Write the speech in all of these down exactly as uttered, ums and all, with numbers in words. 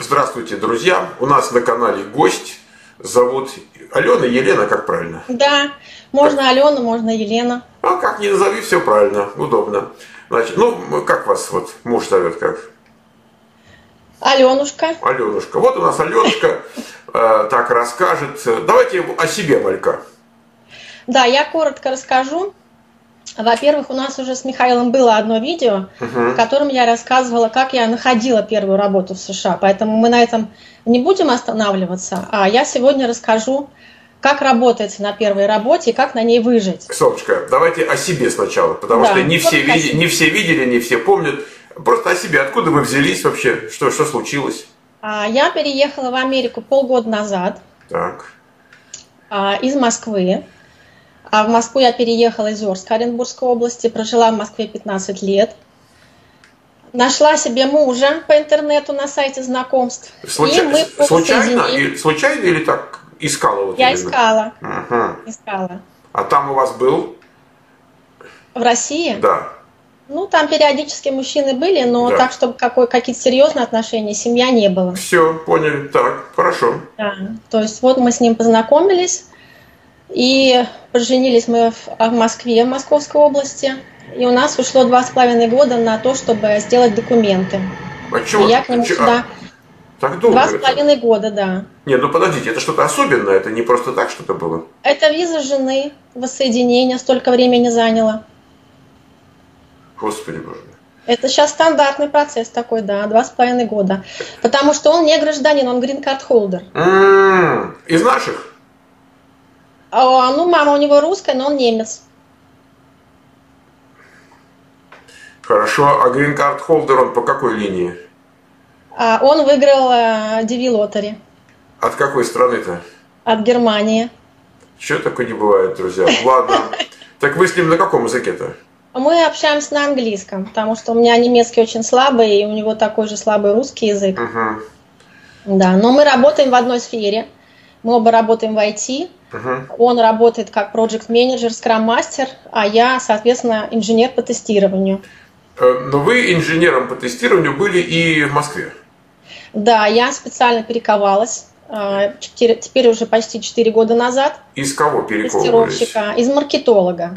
Здравствуйте, друзья. У нас на канале гость. Зовут Алена, Елена, как правильно? Да, можно как? Алена, можно Елена. А как ни назови, все правильно, удобно. Значит, ну, как вас вот муж зовет, как? Аленушка. Аленушка. Вот у нас Аленушка э, так расскажет. Давайте о себе, Малька. Да, я коротко расскажу. Во-первых, у нас уже с Михаилом было одно видео, uh-huh. в котором я рассказывала, как я находила первую работу в США. Поэтому мы на этом не будем останавливаться. А я сегодня расскажу, как работается на первой работе и как на ней выжить. Солнышко, давайте о себе сначала, потому да, что не все, види, не все видели, не все помнят. Просто о себе. Откуда вы взялись вообще? Что, что случилось? А, я переехала в Америку полгода назад. Так. А, из Москвы. А в Москву я переехала из Орска, Оренбургской области, прожила в Москве пятнадцать лет. Нашла себе мужа по интернету на сайте знакомств. Случай... И мы случайно, и... случайно или так искала? Вот я именно? искала. Ага. искала. А там у вас был? В России? Да. Ну, там периодически мужчины были, но да. так, чтобы какой, какие-то серьезные отношения, семья не было. Все, поняли. Так, хорошо. Да. То есть вот мы с ним познакомились. И поженились мы в Москве, в Московской области. И у нас ушло два с половиной года на то, чтобы сделать документы. А чего? И я к нему Чего? сюда... Так долго? Два с половиной года, да. Не, ну подождите, это что-то особенное, это не просто так что-то было? Это виза жены, воссоединение, столько времени заняло. Господи боже. Это сейчас стандартный процесс такой, да, два с половиной года. Потому что он не гражданин, он грин-карт-холдер. М-м-м, из наших? А, ну, мама у него русская, но он немец. Хорошо, а грин-карт-холдер он по какой линии? А, он выиграл э, ди ви-лотерри. От какой страны-то? От Германии. Чего такое не бывает, друзья? Ладно. Так вы с ним на каком языке-то? Мы общаемся на английском, потому что у меня немецкий очень слабый, и у него такой же слабый русский язык. Угу. Да, но мы работаем в одной сфере. Мы оба работаем в ай ти. Uh-huh. Он работает как проект-менеджер, скрам-мастер, а я, соответственно, инженер по тестированию. Но вы инженером по тестированию были и в Москве? Да, я специально перековалась. Теперь уже почти четыре года назад. Из кого перековывались? Тестировщика, из маркетолога.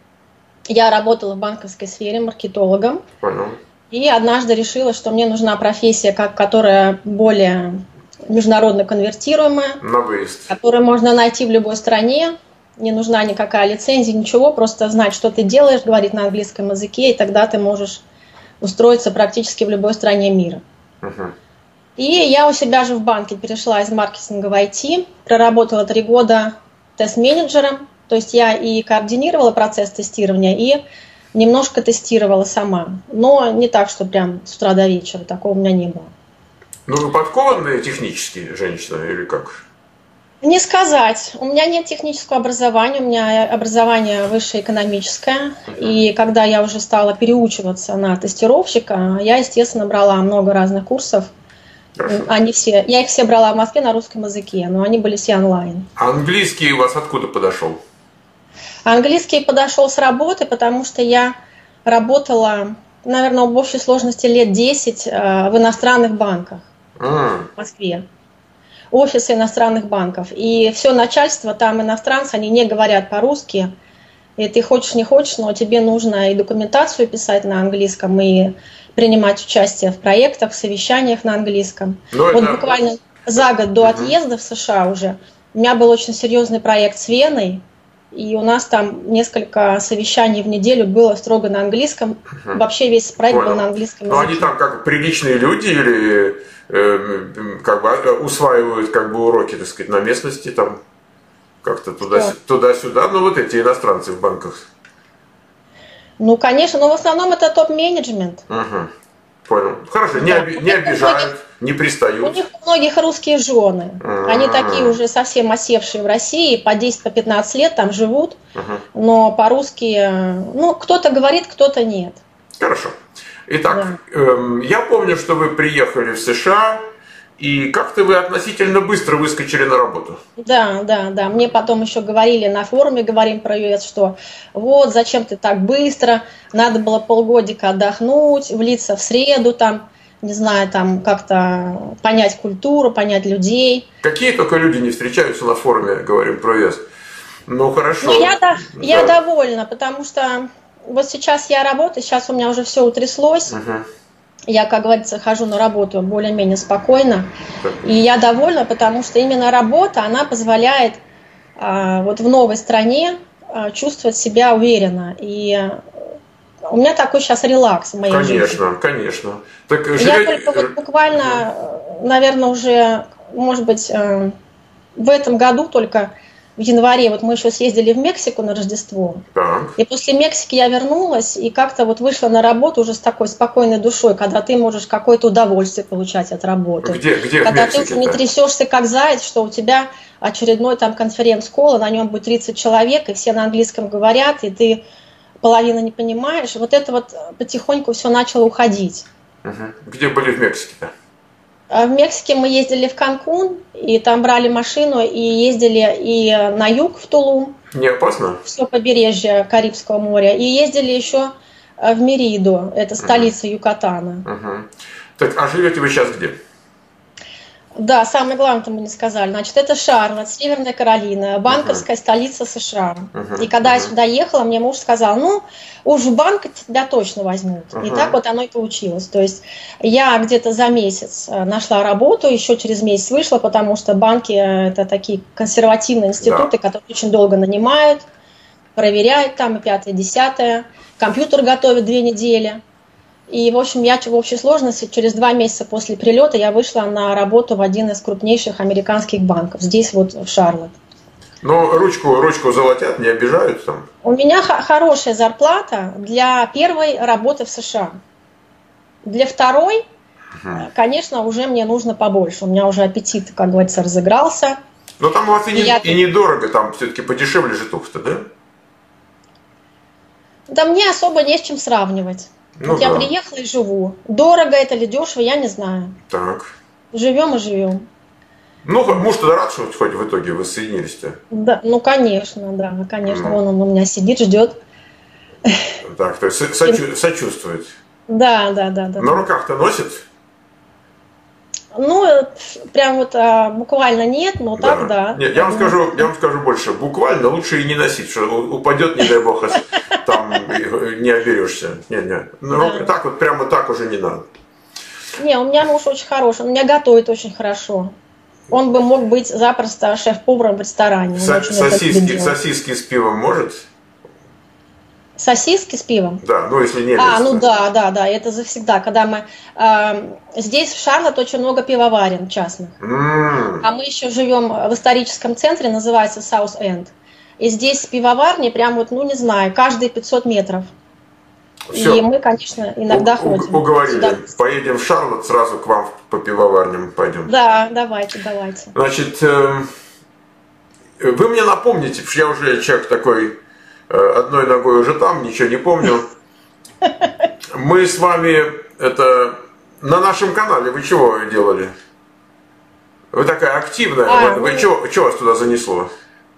Я работала в банковской сфере маркетологом. Понял. И однажды решила, что мне нужна профессия, которая более... международно конвертируемая, на выезд, которую можно найти в любой стране, не нужна никакая лицензия, ничего, просто знать, что ты делаешь, говорить на английском языке, и тогда ты можешь устроиться практически в любой стране мира. Uh-huh. И я у себя же в банке перешла из маркетинга в ай ти, проработала три года тест-менеджером, то есть я и координировала процесс тестирования, и немножко тестировала сама, но не так, что прям с утра до вечера, такого у меня не было. Ну, вы подкованная технически женщина или как? Не сказать. У меня нет технического образования, у меня образование высшее экономическое. Uh-huh. И когда я уже стала переучиваться на тестировщика, я, естественно, брала много разных курсов. Хорошо. Они все, я их все брала в Москве на русском языке, но они были все онлайн. А английский у вас откуда подошел? Английский подошел с работы, потому что я работала, наверное, в общей сложности лет десять в иностранных банках. А. В Москве. Офисы иностранных банков. И все начальство, там иностранцы, они не говорят по-русски. И ты хочешь, не хочешь, но тебе нужно и документацию писать на английском, и принимать участие в проектах, в совещаниях на английском. Но вот это... буквально за год до отъезда в США уже у меня был очень серьезный проект с Веной. И у нас там несколько совещаний в неделю было строго на английском. Uh-huh. Вообще весь проект Понял. Был на английском языке. Но они там как приличные люди или э, как бы усваивают как бы уроки, так сказать, на местности там как-то туда, туда-сюда. Ну вот эти иностранцы в банках. Ну конечно, но в основном это топ-менеджмент. Uh-huh. Понял. Хорошо, не, да. оби- не обижают, не пристают. У них у многих русские жены. А-а-а. Они такие уже совсем осевшие в России, по десять-пятнадцать лет там живут, uh-huh. но по-русски, ну, кто-то говорит, кто-то нет. Хорошо. Итак, да. эм, я помню, что вы приехали в США, и как-то вы относительно быстро выскочили на работу. Да, да, да. Мне потом еще говорили на форуме, говорим про ю эс, что вот, зачем ты так быстро, надо было полгодика отдохнуть, влиться в среду там. не знаю, там как-то понять культуру, понять людей. Какие только люди не встречаются на форуме, говорим про ЕС. Ну, хорошо. Ну, я, да, да. я довольна, потому что вот сейчас я работаю, сейчас у меня уже все утряслось. Угу. Я, как говорится, хожу на работу более-менее спокойно. Так. И я довольна, потому что именно работа, она позволяет а, вот в новой стране а, чувствовать себя уверенно. И у меня такой сейчас релакс в моей конечно, жизни. Конечно, конечно. Так, я живете... только вот буквально, наверное, уже, может быть, в этом году только в январе, вот мы еще съездили в Мексику на Рождество, так. И после Мексики я вернулась и как-то вот вышла на работу уже с такой спокойной душой, когда ты можешь какое-то удовольствие получать от работы. Где, где когда ты уже не трясешься как заяц, что у тебя очередной там конференц-колл, на нем будет тридцать человек, и все на английском говорят, и ты половину не понимаешь. Вот это вот потихоньку все начало уходить. Угу. Где были в Мексике-то? В Мексике мы ездили в Канкун, и там брали машину, и ездили и на юг, в Тулум. Не опасно? Все побережье Карибского моря. И ездили еще в Мериду, это столица uh-huh. Юкатана. Uh-huh. Так, а живете вы сейчас где? Да, самое главное-то мы не сказали. Значит, это Шарлотт, Северная Каролина, банковская uh-huh. столица США. Uh-huh. И когда uh-huh. я сюда ехала, мне муж сказал, ну, уж в банк тебя точно возьмут. Uh-huh. И так вот оно и получилось. То есть я где-то за месяц нашла работу, еще через месяц вышла, потому что банки – это такие консервативные институты, да. которые очень долго нанимают, проверяют там и пятое, и десятое. Компьютер готовят две недели. И, в общем, я в общей сложности через два месяца после прилета я вышла на работу в один из крупнейших американских банков, здесь вот в Шарлотт. Но ручку, ручку золотят, не обижают там? У меня хорошая зарплата для первой работы в США. Для второй, угу. конечно, уже мне нужно побольше. У меня уже аппетит, как говорится, разыгрался. Но там у вас и, и, не, я... и недорого, там все-таки подешевле же туфта, да? Да мне особо не с чем сравнивать. Ну, вот да. я приехала и живу. Дорого это или дешево, я не знаю. Так. Живем и живем. Ну, муж тогда рад, что хоть в итоге вы соединились-то? Да, ну, конечно, да, конечно. Ну. Вон он у меня сидит, ждет. Так, то есть сочу- сочувствует. Да, да, да, да. На руках-то носит? Ну, прям вот а, буквально нет, но да. так да. Нет, я вам скажу, я вам скажу больше. Буквально лучше и не носить, что упадет, не дай бог, там не оберешься. Нет, нет. Да. Так вот, прямо так уже не надо. Не, у меня муж очень хороший, он меня готовит очень хорошо. Он бы мог быть запросто шеф-поваром в ресторане. Со- сосиски, сосиски с пивом может? Сосиски с пивом? Да, ну если не А, ну да, да, да, это завсегда. Когда мы э, здесь в Шарлотт очень много пивоварен частных. Mm. А мы еще живем в историческом центре, называется Саус-Энд. И здесь пивоварни прям вот, ну не знаю, каждые пятьсот метров. Все. И мы, конечно, иногда у- ходим. Уговорили. Сюда. Поедем в Шарлотт, сразу к вам по пивоварням пойдем. Да, давайте, давайте. Значит, э, вы мне напомните, потому что я уже человек такой, э, одной ногой уже там, ничего не помню. Мы с вами, это, на нашем канале, вы чего делали? Вы такая активная, А, вы, вы ну... чего, чего вас туда занесло?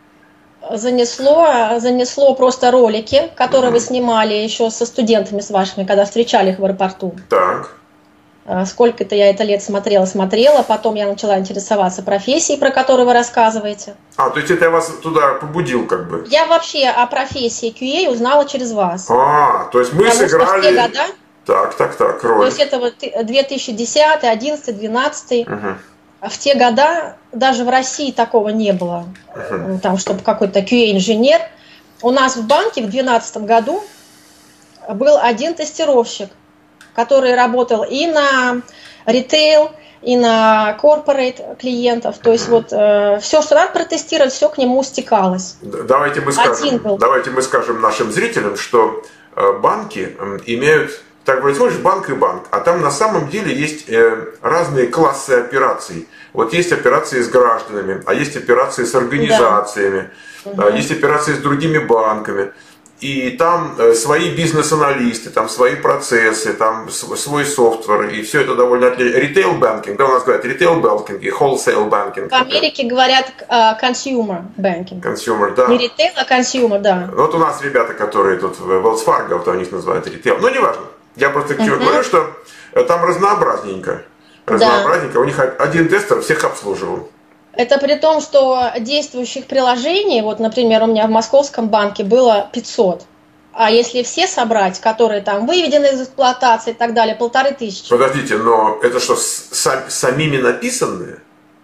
Занесло, занесло просто ролики, которые mm-hmm. вы снимали еще со студентами с вашими, когда встречали их в аэропорту. Так. Сколько-то я это лет смотрела, смотрела, потом я начала интересоваться профессией, про которую вы рассказываете. А, то есть это я вас туда побудил как бы? Я вообще о профессии кью эй узнала через вас. А, то есть мы Потому сыграли... что в те года, так, так, так, роль. То есть это вот две тысячи десятый, две тысячи одиннадцатый, две тысячи двенадцатый. Угу. В те года даже в России такого не было, uh-huh. там, чтобы какой-то кью эй-инженер. У нас в банке в две тысячи двенадцатом году был один тестировщик, который работал и на ритейл, и на корпорейт клиентов. То есть вот э, все, что надо протестировать, все к нему стекалось. Давайте мы скажем, давайте мы скажем нашим зрителям, что э, банки э, имеют... Так вроде смотришь, банк и банк, а там на самом деле есть э, разные классы операций. Вот есть операции с гражданами, а есть операции с организациями, да. Есть операции с другими банками. И там э, свои бизнес-аналисты, там свои процессы, там свой софтвер, и все это довольно отлично. Ритейл-банкинг, да, у нас говорят ритейл-банкинг и wholesale-банкинг. В Америке да. говорят uh, consumer banking. Consumer, да. Не ритейл, а consumer, да. Вот у нас ребята, которые тут в Wells Fargo, вот у них называют ритейл, но неважно. Я просто uh-huh. говорю, что там разнообразненько. Разнообразненько. Да. У них один тестер всех обслуживал. Это при том, что действующих приложений, вот, например, у меня в Московском банке было пятьсот. А если все собрать, которые там выведены из эксплуатации и так далее, полторы тысячи. Подождите, но это что, сам, самими написанные?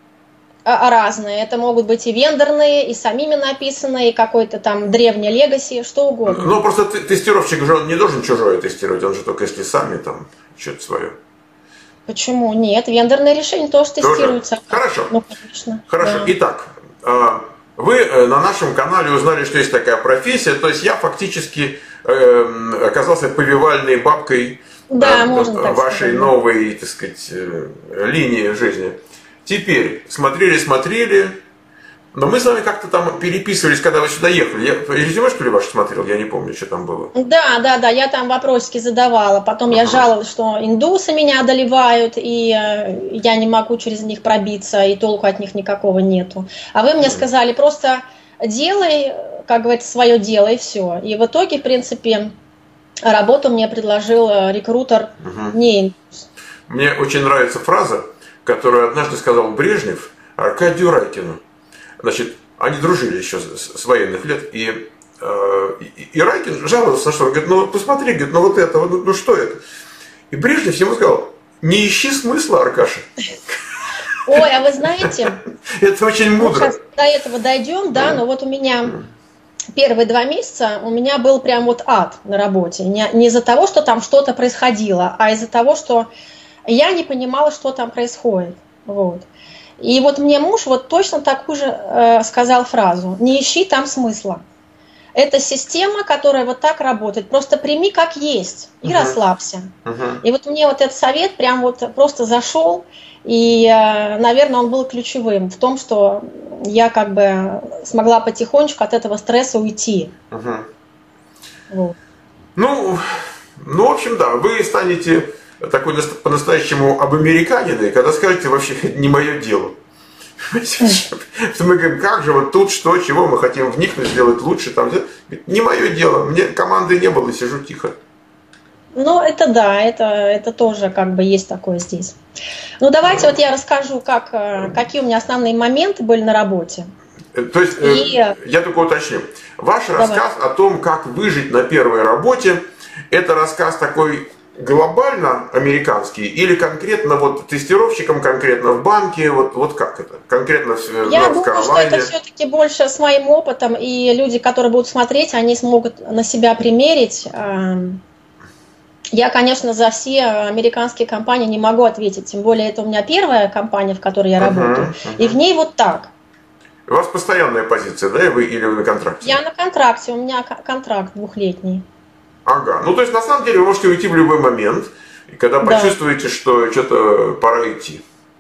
А, разные. Это могут быть и вендорные, и самими написанные, и какой-то там древний легаси, что угодно. Ну, просто тестировщик же он не должен чужое тестировать, он же только если сами там что-то свое. Почему? Нет, вендорные решения тоже, тоже? тестируются. Хорошо. Ну, конечно. Хорошо. Да. Итак, вы на нашем канале узнали, что есть такая профессия, то есть я фактически э, оказался повивальной бабкой да, э, можно так вашей сказать, новой, так сказать, э, линии жизни. Теперь смотрели, смотрели, но мы с вами как-то там переписывались, когда вы сюда ехали. Я резюме, что ли, ваше смотрел? Я не помню, что там было. Да, да, да, я там вопросики задавала. Потом uh-huh. я жаловалась, что индусы меня одолевают, и э, я не могу через них пробиться, и толку от них никакого нету. А вы мне uh-huh. сказали, просто делай, как говорится, свое дело, и все. И в итоге, в принципе, работу мне предложил рекрутер uh-huh. не индус. Мне очень нравится фраза, которую однажды сказал Брежнев Аркадию Райкину. Значит, они дружили еще с, с военных лет, и, э, и, и Райкин жаловался, что он говорит, ну посмотри, говорит, ну вот это, ну, ну что это? И Брежнев ему сказал, не ищи смысла, Аркаша. Ой, а вы знаете, это очень мудро. Мы сейчас до этого дойдем, да, но вот у меня первые два месяца у меня был прям вот ад на работе. Не, не из-за того, что там что-то происходило, а из-за того, что я не понимала, что там происходит. Вот. И вот мне муж вот точно такую же э, сказал фразу: не ищи там смысла. Это система, которая вот так работает. Просто прими как есть и uh-huh. расслабься. Uh-huh. И вот мне вот этот совет прям вот просто зашел. И, э, наверное, он был ключевым в том, что я как бы смогла потихонечку от этого стресса уйти. Uh-huh. Вот. Ну, ну, в общем, да, вы станете такой по-настоящему обамериканиной, когда скажете, вообще, это не мое дело. Мы говорим, как же вот тут, что, чего мы хотим вникнуть, сделать лучше. Там, не мое дело, мне команды не было, сижу тихо. Ну, это да, это, это тоже как бы есть такое здесь. Ну, давайте вот я расскажу, как, какие у меня основные моменты были на работе. То есть, И... я только уточню. Ваш Давай. рассказ о том, как выжить на первой работе, это рассказ такой глобально американский или конкретно вот тестировщикам, конкретно в банке, вот, вот как это? Конкретно в Я думаю, что это все-таки больше с моим опытом, и люди, которые будут смотреть, они смогут на себя примерить. Я, конечно, за все американские компании не могу ответить, тем более это у меня первая компания, в которой я работаю, uh-huh, uh-huh. и в ней вот так. У вас постоянная позиция, да, вы или вы на контракте? Я на контракте, у меня контракт двухлетний. Ага, ну то есть на самом деле вы можете уйти в любой момент, и когда да. почувствуете, что что-то пора идти.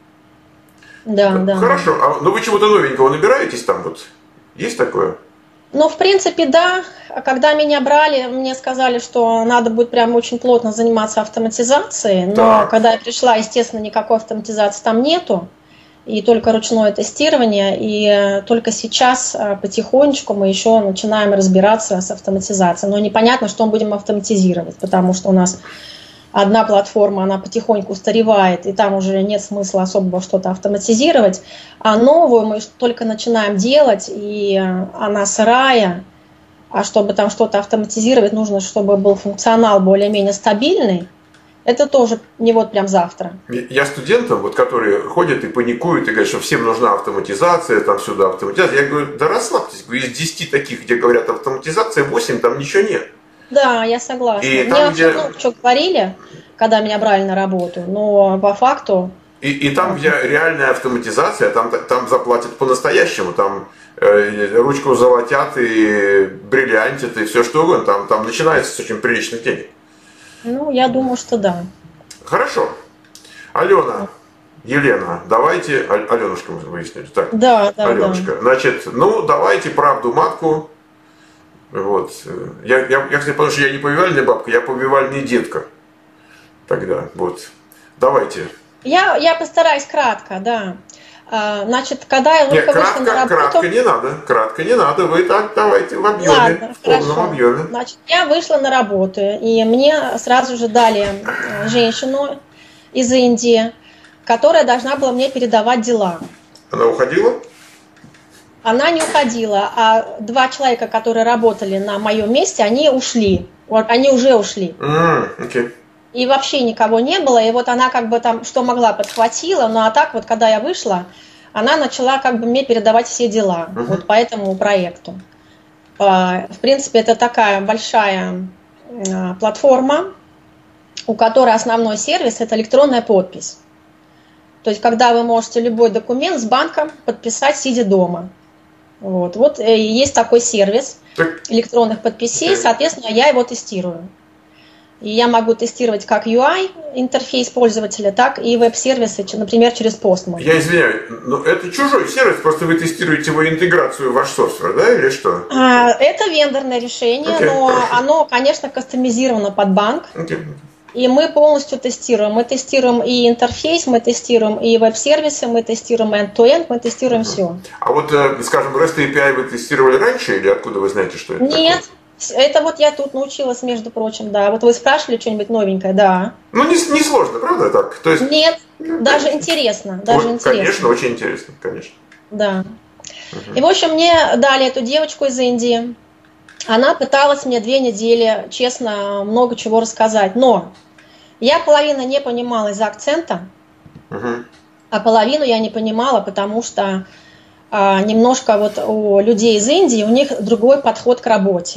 Да, да. Хорошо, а ну вы чего-то новенького набираетесь там вот? Есть такое? Ну, в принципе, да. Когда меня брали, мне сказали, что надо будет прям очень плотно заниматься автоматизацией, но так. когда я пришла, естественно, никакой автоматизации там нету, и только ручное тестирование, и только сейчас потихонечку мы еще начинаем разбираться с автоматизацией. Но непонятно, что мы будем автоматизировать, потому что у нас одна платформа, она потихоньку устаревает, и там уже нет смысла особо что-то автоматизировать, а новую мы только начинаем делать, и она сырая, а чтобы там что-то автоматизировать, нужно, чтобы был функционал более-менее стабильный. Это тоже не вот прям завтра. Я студентам, вот, которые ходят и паникуют, и говорят, что всем нужна автоматизация, там сюда автоматизация. Я говорю, да расслабьтесь, из десяти таких, где говорят автоматизация, восемь, там ничего нет. Да, я согласна. И Мне там, вообще где... много чего говорили, когда меня брали на работу, но по факту... И, и там, где реальная автоматизация, там, там заплатят по-настоящему, там э, ручку золотят и бриллиантят, и все что угодно, там, там начинается с очень приличных денег. Ну, я думаю, что да. Хорошо. Алена, Елена, давайте... Аленушка мы выяснили. Так, да, да, Аленушка. Да. Значит, ну, давайте правду матку. Вот. Я, я, я, кстати, потому что я не повивальная бабка, я повивальная детка. Тогда, вот. Давайте. Я, я постараюсь кратко, да. Значит, когда я только вышла на работу... Кратко не надо, кратко не надо, вы так давайте в объеме, Ладно, в полном хорошо. объеме. Значит, я вышла на работу, и мне сразу же дали женщину, из Индии, которая должна была мне передавать дела. Она уходила? Она не уходила, а два человека, которые работали на моем месте, они ушли. Вот они уже ушли. Mm, okay. И вообще никого не было. И вот она как бы там, что могла, подхватила. Ну а так вот, когда я вышла, она начала как бы мне передавать все дела. Uh-huh. Вот по этому проекту. В принципе, это такая большая платформа, у которой основной сервис – это электронная подпись. То есть, когда вы можете любой документ с банком подписать, сидя дома. Вот, вот есть такой сервис электронных подписей, соответственно, я его тестирую. И я могу тестировать как ю ай, интерфейс пользователя, так и веб-сервисы, например, через Postman. Я извиняюсь, но это чужой сервис, просто вы тестируете его интеграцию в ваш софтвер, да, или что? Это вендорное решение, okay, но хорошо. Оно, конечно, кастомизировано под банк. Okay. И мы полностью тестируем. Мы тестируем и интерфейс, мы тестируем и веб-сервисы, мы тестируем end-to-end, мы тестируем uh-huh. все. А вот, скажем, REST эй пи ай вы тестировали раньше, или откуда вы знаете, что это Нет. такое? Это вот я тут научилась, между прочим, да. Вот вы спрашивали что-нибудь новенькое, да. Ну, не, не сложно, правда так? То есть... Нет, даже интересно. Даже вот, интересно. Конечно, очень интересно, конечно. Да. Угу. И, в общем, мне дали эту девочку из Индии. Она пыталась мне две недели, честно, много чего рассказать. Но я половину не понимала из-за акцента, угу. а половину я не понимала, потому что а, немножко вот у людей из Индии, у них другой подход к работе.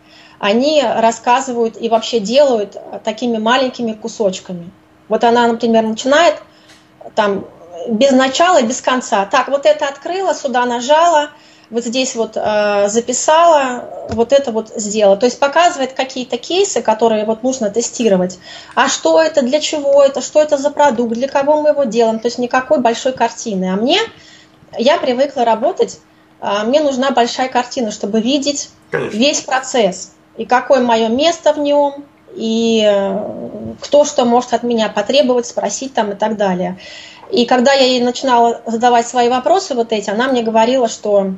Они рассказывают и вообще делают такими маленькими кусочками. Вот она, например, начинает там без начала и без конца. Так, вот это открыла, сюда нажала, вот здесь вот э, записала, вот это вот сделала. То есть показывает какие-то кейсы, которые вот нужно тестировать. А что это, для чего это, что это за продукт, для кого мы его делаем. То есть никакой большой картины. А мне, я привыкла работать, э, мне нужна большая картина, чтобы видеть Конечно. Весь процесс. И какое мое место в нем, и кто что может от меня потребовать, спросить там и так далее. И когда я ей начинала задавать свои вопросы вот эти, она мне говорила, что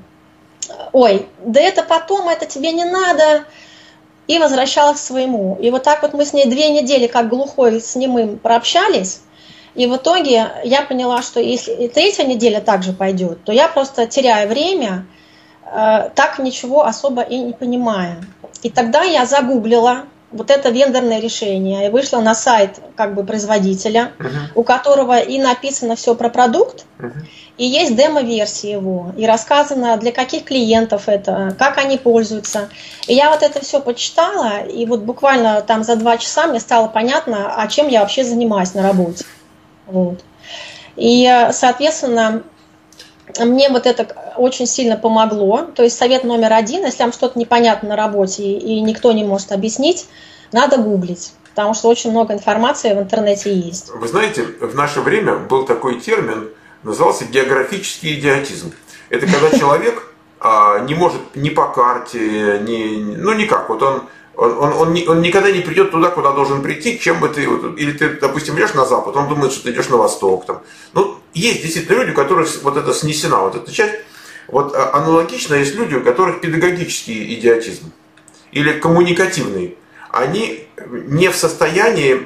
ой, да это потом, это тебе не надо, и возвращалась к своему. И вот так вот мы с ней две недели как глухой с немым прообщались, и в итоге я поняла, что если и третья неделя также пойдет, то я просто теряю время, так ничего особо и не понимая. И тогда я загуглила вот это вендорное решение и вышла на сайт как бы производителя, uh-huh. у которого и написано все про продукт, uh-huh. и есть демо-версия его, и рассказано, для каких клиентов это, как они пользуются. И я вот это все почитала, и вот буквально там за два часа мне стало понятно, а чем я вообще занимаюсь на работе. Вот. И, соответственно, мне вот это очень сильно помогло. То есть совет номер один, если вам что-то непонятно на работе и никто не может объяснить, надо гуглить, потому что очень много информации в интернете есть. Вы знаете, в наше время был такой термин, назывался географический идиотизм. Это когда человек не может ни по карте, ни, ну никак, вот он Он, он, он, он никогда не придет туда, куда должен прийти, чем бы ты, или ты, допустим, идешь на запад, он думает, что ты идешь на восток. Там. Ну, есть действительно люди, у которых вот это снесена, вот эта часть. Вот аналогично есть люди, у которых педагогический идиотизм или коммуникативный. Они не в состоянии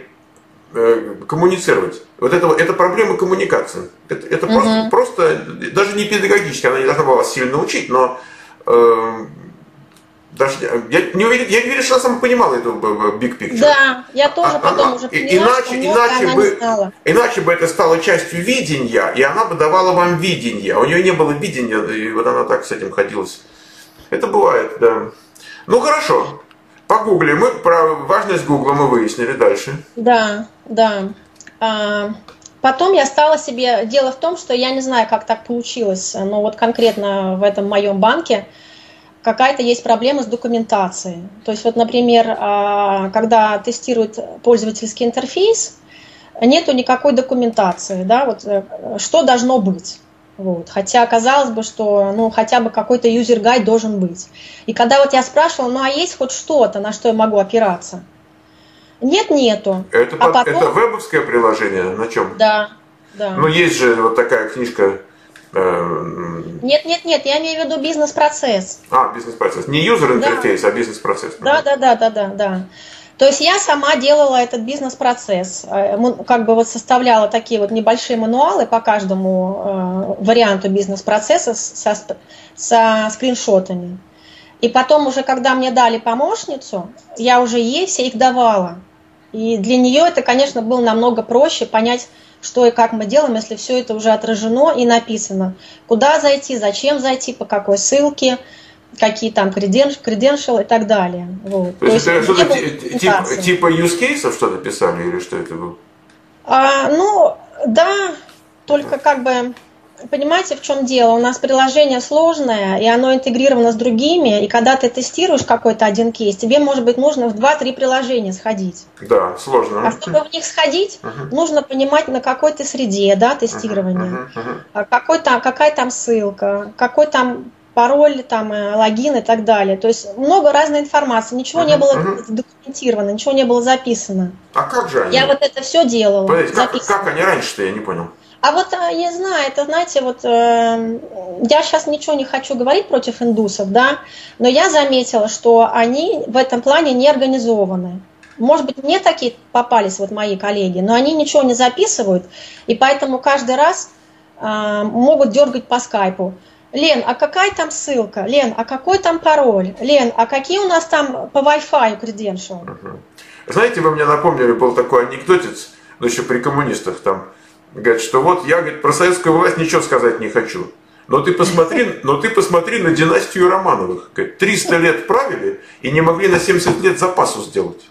э, коммуницировать. Вот это, это проблема коммуникации. Это, это угу. просто, просто, даже не педагогически, она не должна была вас сильно учить, но... Э, Даже, я, не уверен, я не уверен, что она сама понимала эту big picture. Да, я тоже а, потом она, уже поняла, иначе, что иначе она бы, не знала. Иначе бы это стало частью видения, и она бы давала вам видение. А у нее не было видения, и вот она так с этим ходилась. Это бывает, да. Ну хорошо, погугли. Мы про важность Гугла мы выяснили дальше. Да, да. А, потом я стала себе... Дело в том, что я не знаю, как так получилось, но вот конкретно в этом моем банке какая-то есть проблема с документацией. То есть, вот, например, когда тестируют пользовательский интерфейс, нету никакой документации, да, вот, что должно быть. Вот. Хотя казалось бы, что ну, хотя бы какой-то юзер-гайд должен быть. И когда вот я спрашивала, ну а есть хоть что-то, на что я могу опираться? Нет, нету. Это, а под, потом... это вебовское приложение? На чем? Да, да. Ну есть же вот такая книжка... Нет, нет, нет, я имею в виду бизнес-процесс. А, бизнес-процесс. Не юзер-интерфейс, да. а бизнес-процесс. Да, да, да, да, да, да. То есть я сама делала этот бизнес-процесс, как бы вот составляла такие вот небольшие мануалы по каждому варианту бизнес-процесса со, со скриншотами. И потом уже, когда мне дали помощницу, я уже ей все их давала. И для нее это, конечно, было намного проще понять, что и как мы делаем, если все это уже отражено и написано. Куда зайти, зачем зайти, по какой ссылке, какие там креденшалы и так далее. Вот. То, То есть это что-то типа, типа use cases что-то писали или что это было? А, ну, да, только как бы, понимаете, в чем дело? У нас приложение сложное, и оно интегрировано с другими, и когда ты тестируешь какой-то один кейс, тебе, может быть, нужно в два-три приложения сходить. Да, сложно. А чтобы в них сходить, uh-huh. нужно понимать, на какой ты среде, да, тестирования, uh-huh. Uh-huh. Какой там, какая там ссылка, какой там пароль, там, логин и так далее. То есть много разной информации, ничего uh-huh. не было uh-huh. документировано, ничего не было записано. А как же они? Я вот это все делала. Подождите, как, как они раньше-то, я не понял. А вот я знаю, это, знаете, вот э, я сейчас ничего не хочу говорить против индусов, да, но я заметила, что они в этом плане не организованы. Может быть, мне такие попались вот мои коллеги, но они ничего не записывают, и поэтому каждый раз э, могут дергать по скайпу. Лен, а какая там ссылка? Лен, а какой там пароль? Лен, а какие у нас там по Wi-Fi credential? Знаете, вы мне напомнили, был такой анекдотец, ну еще при коммунистах там, говорит, что вот я, говорит, про советскую власть ничего сказать не хочу. Но ты посмотри, но ты посмотри на династию Романовых. Говорит, триста лет правили и не могли на семьдесят лет запасу сделать.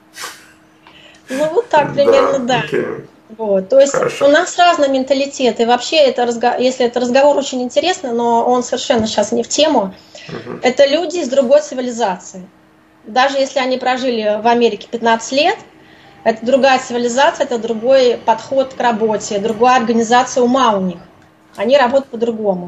Ну вот так примерно, да. да. Okay. Вот. То есть Хорошо. У нас разный менталитет. И вообще, это разго... если это разговор очень интересный, но он совершенно сейчас не в тему, угу. это люди из другой цивилизации. Даже если они прожили в Америке пятнадцать лет, это другая цивилизация, это другой подход к работе, другая организация ума у них. Они работают по-другому.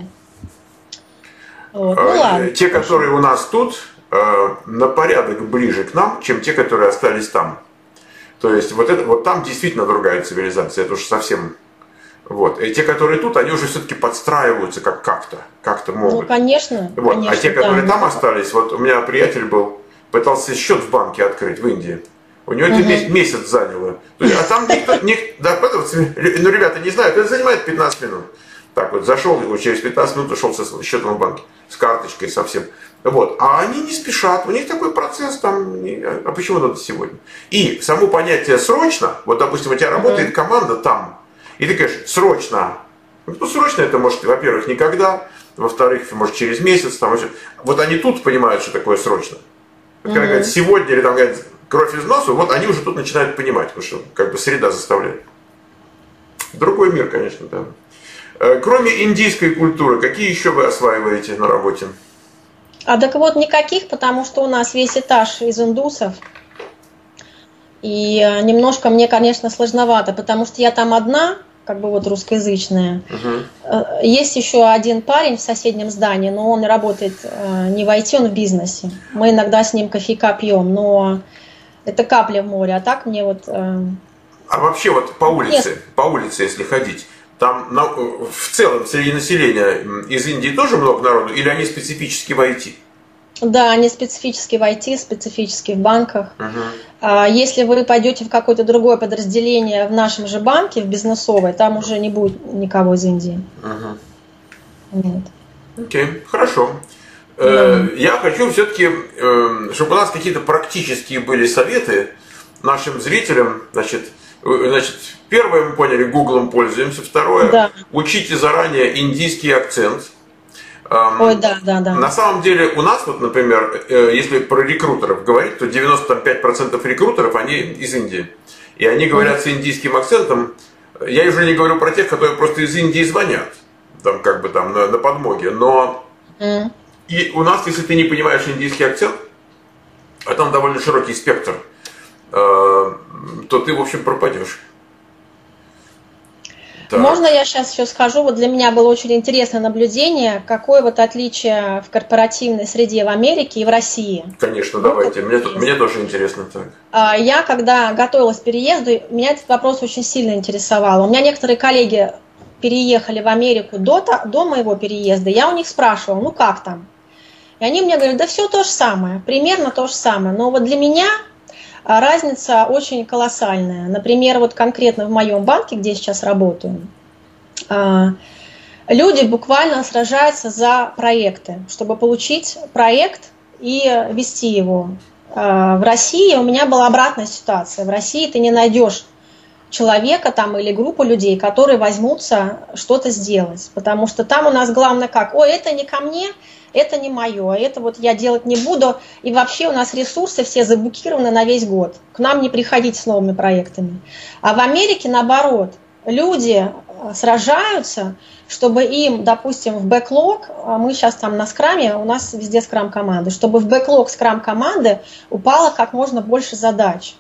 Вот. Ну, ладно. Те, которые у нас тут, на порядок ближе к нам, чем те, которые остались там. То есть вот, это, вот там действительно другая цивилизация, это уж совсем... Вот. И те, которые тут, они уже все-таки подстраиваются как- как-то, как-то могут. Ну, конечно. Вот. конечно а те, которые да. там остались, вот у меня приятель был, пытался счет в банке открыть в Индии. У него это угу. месяц заняло. А там никто, никто да, ну, ребята не знают, это занимает пятнадцать минут. Так вот, зашел, через пятнадцать минут ушел со счетом в банке, с карточкой совсем. Вот. А они не спешат, у них такой процесс там, а почему надо сегодня? И само понятие срочно, вот допустим, у тебя работает команда там, и ты говоришь, срочно. Ну, срочно это может, во-первых, никогда, во-вторых, может через месяц. Там, вот они тут понимают, что такое срочно. Вот, когда говорят, сегодня, или там говорят, кровь из носа, вот они уже тут начинают понимать, потому что как бы среда заставляет. Другой мир, конечно, да. Кроме индийской культуры, какие еще вы осваиваете на работе? А так вот никаких, потому что у нас весь этаж из индусов. И немножко мне, конечно, сложновато, потому что я там одна, как бы вот русскоязычная. Угу. Есть еще один парень в соседнем здании, но он работает не в ай ти, он в бизнесе. Мы иногда с ним кофейка пьем, но это капля в море, а так мне вот... А вообще вот по улице, Нет. по улице, если ходить, там на, в целом среди населения из Индии тоже много народу, или они специфически в ай ти? Да, они специфически в ай ти, специфически в банках. Угу. Если вы пойдете в какое-то другое подразделение в нашем же банке, в бизнесовое, там уже не будет никого из Индии. Угу. Нет. Окей, хорошо. Да. Я хочу все-таки, чтобы у нас какие-то практические были советы нашим зрителям. Значит, значит первое, мы поняли, Гуглом пользуемся. Второе, да. Учите заранее индийский акцент. Ой, да, да, да. На самом деле у нас, вот, например, если про рекрутеров говорить, то девяносто пять процентов рекрутеров, они из Индии. И они говорят с индийским акцентом. Я уже не говорю про тех, которые просто из Индии звонят, там как бы там на, на подмоге. Но mm. и у нас, если ты не понимаешь индийский акцент, а там довольно широкий спектр, э, то ты, в общем, пропадешь. Так. Можно я сейчас еще скажу? Вот для меня было очень интересное наблюдение, какое вот отличие в корпоративной среде в Америке и в России. Конечно, ну, давайте. Мне, мне тоже интересно так. Я, когда готовилась к переезду, меня этот вопрос очень сильно интересовал. У меня некоторые коллеги переехали в Америку до, до моего переезда. Я у них спрашивала, ну как там? И они мне говорят, да все то же самое, примерно то же самое. Но вот для меня разница очень колоссальная. Например, вот конкретно в моем банке, где я сейчас работаю, люди буквально сражаются за проекты, чтобы получить проект и вести его. В России у меня была обратная ситуация. В России ты не найдешь человека там или группу людей, которые возьмутся что-то сделать. Потому что там у нас главное как, ой, это не ко мне, это не мое, это вот я делать не буду. И вообще у нас ресурсы все заблокированы на весь год. К нам не приходить с новыми проектами. А в Америке наоборот. Люди сражаются, чтобы им, допустим, в бэклог, мы сейчас там на скраме, у нас везде скрам-команды, чтобы в бэклог скрам-команды упало как можно больше задач.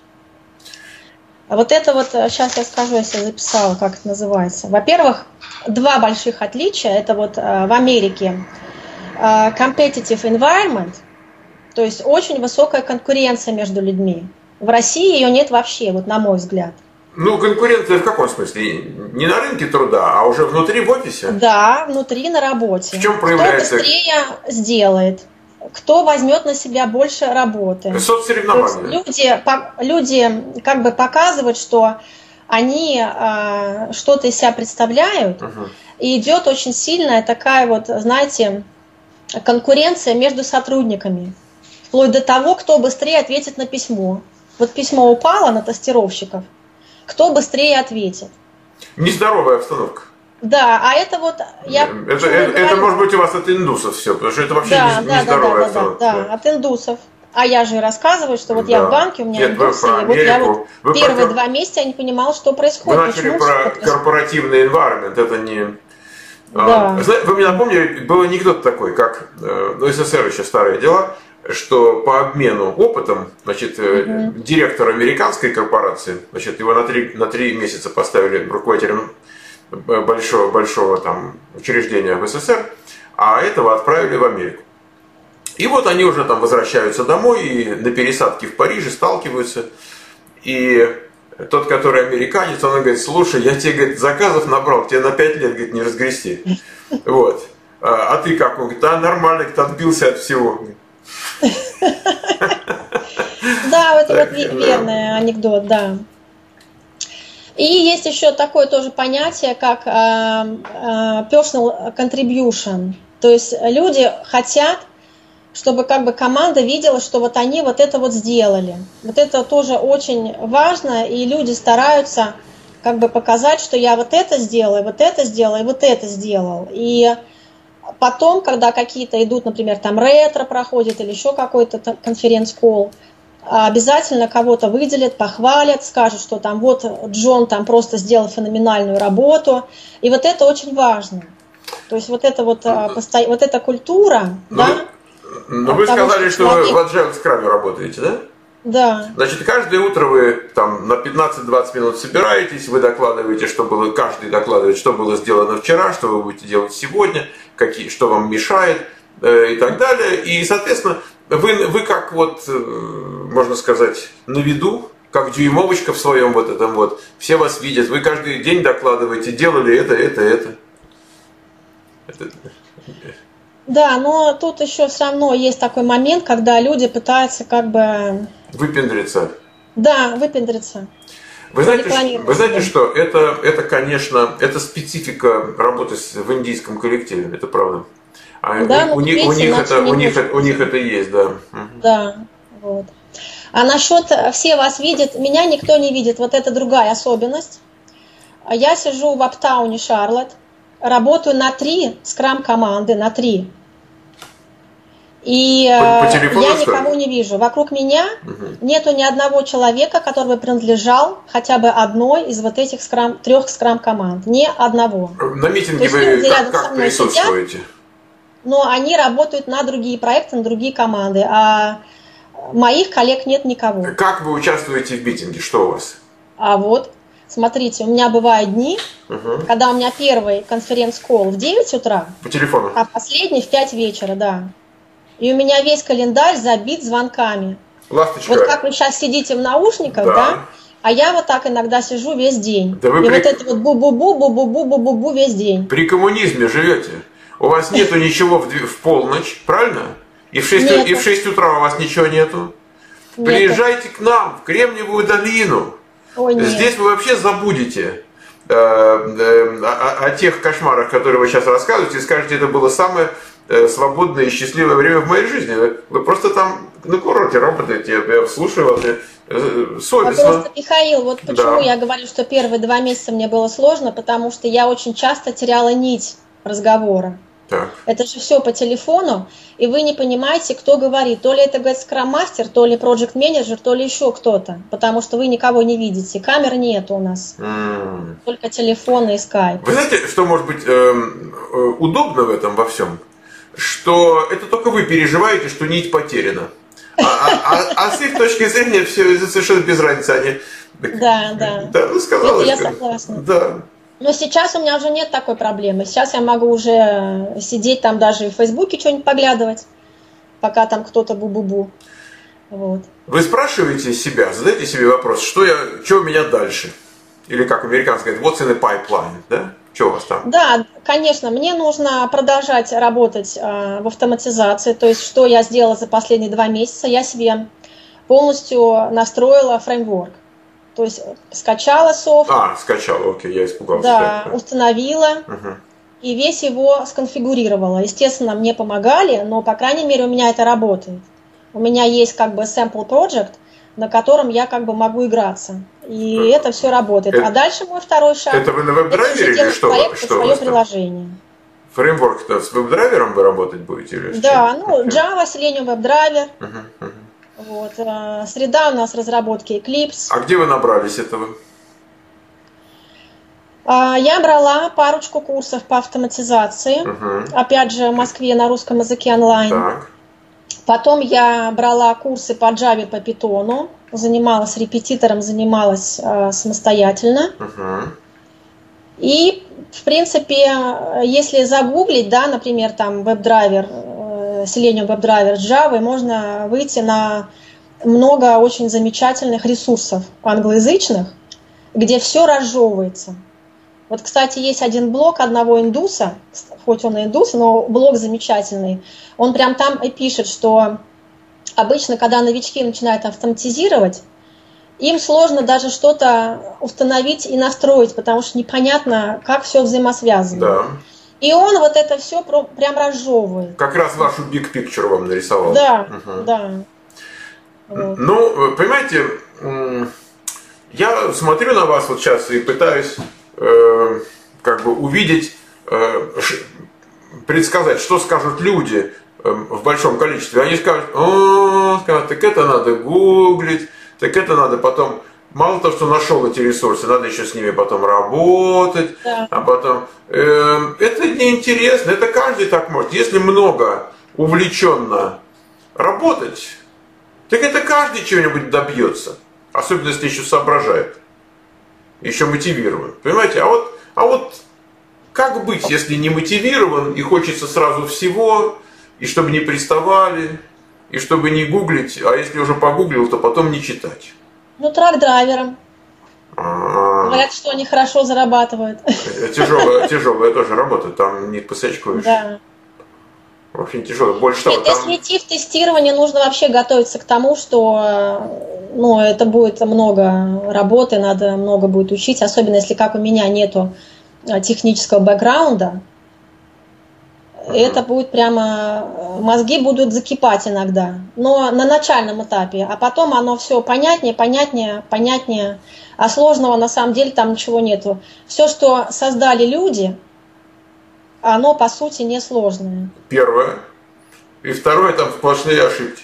Вот это вот, сейчас я скажу, если я записала, как это называется. Во-первых, два больших отличия. Это вот в Америке competitive environment, то есть очень высокая конкуренция между людьми. В России ее нет вообще, вот на мой взгляд. Ну, конкуренция в каком смысле? Не на рынке труда, а уже внутри в офисе? Да, внутри на работе. В чем проявляется? Кто быстрее сделает, кто возьмет на себя больше работы. Соцсоревнования. Люди, люди как бы показывают, что они э, что-то из себя представляют, угу. И идет очень сильная такая вот, знаете, конкуренция между сотрудниками. Вплоть до того, кто быстрее ответит на письмо. Вот письмо упало на тестировщиков. Кто быстрее ответит? Нездоровая обстановка. Да, а это вот... Я это, это, это может быть у вас от индусов все, потому что это вообще да, не, да, нездоровая да, обстановка. Да, да, да, от индусов. А я же рассказываю, что вот да. Я в банке, у меня Нет, индусы, и вот я вот вы первые про... два месяца я не понимала, что происходит. Вы начали про корпоративный environment, это не... Да. Вы мне напомнили, был анекдот такой, как, ну, СССР еще старые дела, что по обмену опытом, значит, угу. директор американской корпорации, значит, его на три, на три месяца поставили руководителем большого, большого там учреждения в СССР, а этого отправили в Америку. И вот они уже там возвращаются домой и на пересадке в Париже сталкиваются. И тот, который американец, он говорит: слушай, я тебе, говорит, заказов набрал, тебе на пять лет, говорит, не разгрести. Вот. А, а ты как? Он говорит: да, нормально, говорит, отбился от всего. Да, это вот верный анекдот, да. И есть еще такое тоже понятие, как personal contribution. То есть люди хотят, чтобы как бы команда видела, что вот они вот это вот сделали. Вот это тоже очень важно, и люди стараются как бы показать, что я вот это сделал, и вот это сделал, и вот это сделал. И потом, когда какие-то идут, например, там ретро проходит или еще какой-то конференц-колл, обязательно кого-то выделят, похвалят, скажут, что там вот Джон там просто сделал феноменальную работу. И вот это очень важно. То есть вот это вот, вот эта культура, ну, да? Ну вы того, сказали, что, что вы в Agile Scrum работаете, да? Да. Значит, каждое утро вы там на пятнадцать-двадцать минут собираетесь, вы докладываете, что было, каждый докладывает, что было сделано вчера, что вы будете делать сегодня, какие, что вам мешает э, и так далее. И, соответственно, вы, вы как вот, э, можно сказать, на виду, как дюймовочка в своем вот этом вот, все вас видят, вы каждый день докладываете, делали это, это, это. это. Да, но тут еще все равно есть такой момент, когда люди пытаются как бы... Выпендриться. Да, выпендриться. Вы знаете, вы знаете, что это, это, конечно, это специфика работы в индийском коллективе, это правда. А да, у, у, них, у, них это, у, них, у них это есть, да. Да, вот. А насчет «все вас видят», меня никто не видит, вот это другая особенность. Я сижу в Аптауне, Шарлотт, работаю на три скрам-команды, на три. И по, по телефону, я никого не вижу. Вокруг меня угу. нету ни одного человека, который бы принадлежал хотя бы одной из вот этих скрам, трех скрам-команд. Ни одного. На митинге вы как, как присутствуете? Сидят, но они работают на другие проекты, на другие команды. А моих коллег нет никого. Как вы участвуете в митинге? Что у вас? А вот, смотрите, у меня бывают дни, угу. когда у меня первый конференц-колл в девять утра. По телефону? А последний в пять вечера, да. И у меня весь календарь забит звонками. Ласточка. Вот как вы сейчас сидите в наушниках, да, да? А я вот так иногда сижу весь день. Да вы и при... вот это вот бу-бу-бу, бу-бу-бу-бу-бу-бу весь день. При коммунизме живете. У вас нету ничего в, в полночь, правильно? И в шесть, и в шесть утра у вас ничего нету. Нет. Приезжайте к нам в Кремниевую долину. Ой, нет. Здесь вы вообще забудете э, э, о, о тех кошмарах, которые вы сейчас рассказываете, и скажете, это было самое э, свободное и счастливое время в моей жизни. Вы, вы просто там на курорте работаете, я, я слушаю вас, э, совестно. Просто, Михаил, вот почему Да. я говорю, что первые два месяца мне было сложно, потому что я очень часто теряла нить разговора. Так. Это же все по телефону, и вы не понимаете, кто говорит. То ли это говорит скрам-мастер, то ли проект-менеджер, то ли еще кто-то, потому что вы никого не видите. Камер нет у нас, М. только телефоны и скайп. Вы знаете, что может быть э, э, удобно в этом во всем? Что это только вы переживаете, что нить потеряна. А, а, а, а с их точки зрения все совершенно без разницы. Они... Да, да. Да, ну сказала. Это я сказала. согласна. Да. Но сейчас у меня уже нет такой проблемы. Сейчас я могу уже сидеть там даже и в Фейсбуке что-нибудь поглядывать, пока там кто-то бу-бу-бу. Вот. Вы спрашиваете себя, задаете себе вопрос, что, я, что у меня дальше? Или как американцы говорят, what's in the pipeline, да? Что у вас там? Да, конечно, мне нужно продолжать работать э, в автоматизации. То есть, что я сделала за последние два месяца, я себе полностью настроила фреймворк. То есть, скачала софт. А, скачал, окей, я испугался. Да, Да. установила. Угу. И весь его сконфигурировала. Естественно, мне помогали, но, по крайней мере, у меня это работает. У меня есть как бы sample project, на котором я как бы могу играться. И Это- это все работает. это- А дальше мой второй шаг. Это вы на это веб-драйвере уже или делать что? проект под что у свое вас там? приложение. Фреймворк с веб-драйвером вы работать будете? Или с Да, чем? ну, Окей. Java, Selenium WebDriver. Мгм, мгм. Вот. э, Среда у нас разработки Eclipse. А где вы набрались этого? А, Я брала парочку курсов по автоматизации. Мгм. Опять же, в Москве на русском языке онлайн. Так. Потом я брала курсы по Java, по Python. Занималась репетитором, занималась э, самостоятельно. Мгм. И, в принципе, э, если загуглить, да, например, там WebDriver, э, Selenium WebDriver с Java, можно выйти на много очень замечательных ресурсов англоязычных, где все разжевывается. Вот, кстати, есть один блог одного индуса, хоть он и индус, но блог замечательный. Он прям там и пишет, что обычно, когда новички начинают автоматизировать, им сложно даже что-то установить и настроить, потому что непонятно, как все взаимосвязано. Да. И он вот это все прям разжевывает. Как раз вашу big picture вам нарисовал. Да, Мгм. да. Вот. Ну, понимаете, м, я смотрю на вас вот сейчас и пытаюсь э, как бы увидеть, э, ш- предсказать, что скажут люди э, в большом количестве. Они скажут, о, скажут, так это надо гуглить, так это надо потом, мало того, что нашел эти ресурсы, надо еще с ними потом работать, Да. а потом, э, это неинтересно, это каждый так может. Если много увлеченно работать, так это каждый чего-нибудь добьется. Особенно если еще соображает. Еще мотивирован. Понимаете? А вот, а вот как быть, если не мотивирован и хочется сразу всего, и чтобы не приставали, и чтобы не гуглить, а если уже погуглил, то потом не читать. Ну, трак-драйвером. А-а-а. Говорят, что они хорошо зарабатывают. Тяжелая, тяжелая тоже работа, там не посачкуешь. Да. Очень тяжело. Больше того, Нет, там... если идти в тестирование, нужно вообще готовиться к тому, что ну, это будет много работы, надо много будет учить, особенно если, как у меня, нету технического бэкграунда. Это будет прямо, мозги будут закипать иногда, но на начальном этапе, а потом оно все понятнее, понятнее, понятнее, а сложного на самом деле там ничего нету. Все, что создали люди, оно по сути несложное. Первое. И второе, там сплошные ошибки.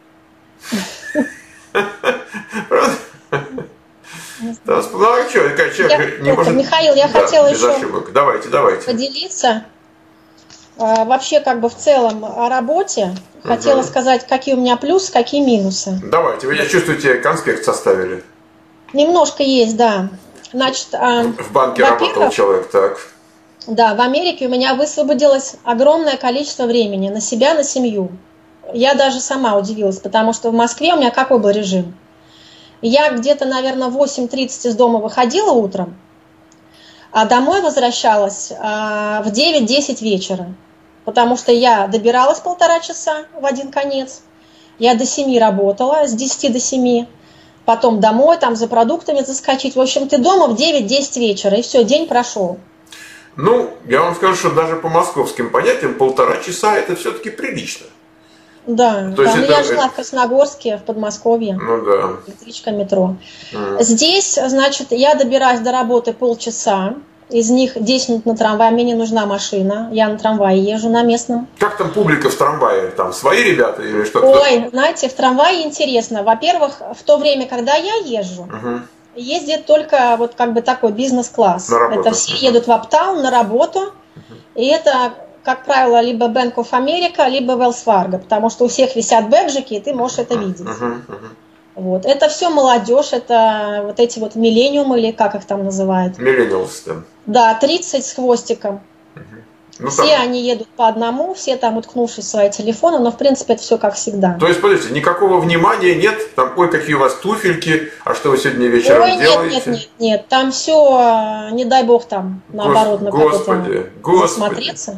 Правда? Да, ну а что, человек не это, может... Михаил, я Да, хотела без еще ошибок. Давайте, давайте. поделиться а, вообще как бы в целом о работе. Хотела Мгм. сказать, какие у меня плюсы, какие минусы. Давайте, вы, я чувствуете, конспект составили. Немножко есть, да. Значит, а, В банке во-первых, работал человек, так. да, в Америке у меня высвободилось огромное количество времени на себя, на семью. Я даже сама удивилась, потому что в Москве у меня какой был режим? Я где-то, наверное, в восемь тридцать из дома выходила утром, а домой возвращалась а, в девять-десять вечера, потому что я добиралась полтора часа в один конец, Я до семи работала, с десяти до семи. Потом домой, там за продуктами заскочить. В общем, ты дома в девять-десять вечера, и все, день прошел. Ну, я вам скажу, что даже по московским понятиям полтора часа это все-таки прилично. Да, То да, ну это... я жила в Красногорске, в Подмосковье. Ну да. Электричка, метро. Mm. Здесь, значит, я добираюсь до работы полчаса. Из них десять минут на трамвай, мне не нужна машина. Я на трамвае езжу на местном. Как там публика в трамвае? Там свои ребята или что-то? Ой, знаете, в трамвае интересно. Во-первых, в то время, когда я езжу, uh-huh. ездит только вот как бы такой бизнес-класс. Это все uh-huh. едут в Аптаун на работу. Uh-huh. И это, как правило, либо Bank of America, либо Wells Fargo. Потому что у всех висят бэджики, и ты можешь это видеть. Uh-huh. Uh-huh. Вот. Это все молодежь, это вот эти вот миллениумы, или как их там называют? Миллениалс, да. Да, тридцать с хвостиком. Угу. Ну, все там... они едут по одному, все там уткнувшись в свои телефоны, но в принципе это все как всегда. То есть, подождите, никакого внимания нет, там, ой, какие у вас туфельки, а что вы сегодня вечером ой, делаете? Нет, нет, нет, нет, там все, не дай бог там, наоборот, Гос... на кого-то смотреться.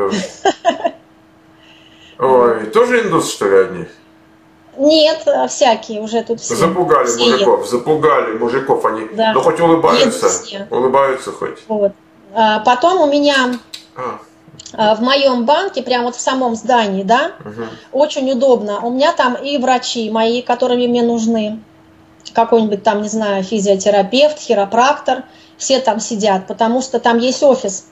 Ой, тоже индусы, что ли, одни? Нет, всякие уже тут все. Запугали все мужиков, едут. запугали мужиков они. Да. Но хоть улыбаются, улыбаются хоть. Вот. А потом у меня а. в моем банке, прямо вот в самом здании, да, угу. очень удобно. У меня там и врачи мои, которыми мне нужны, какой-нибудь там, не знаю, физиотерапевт, хиропрактор, все там сидят, потому что там есть офис,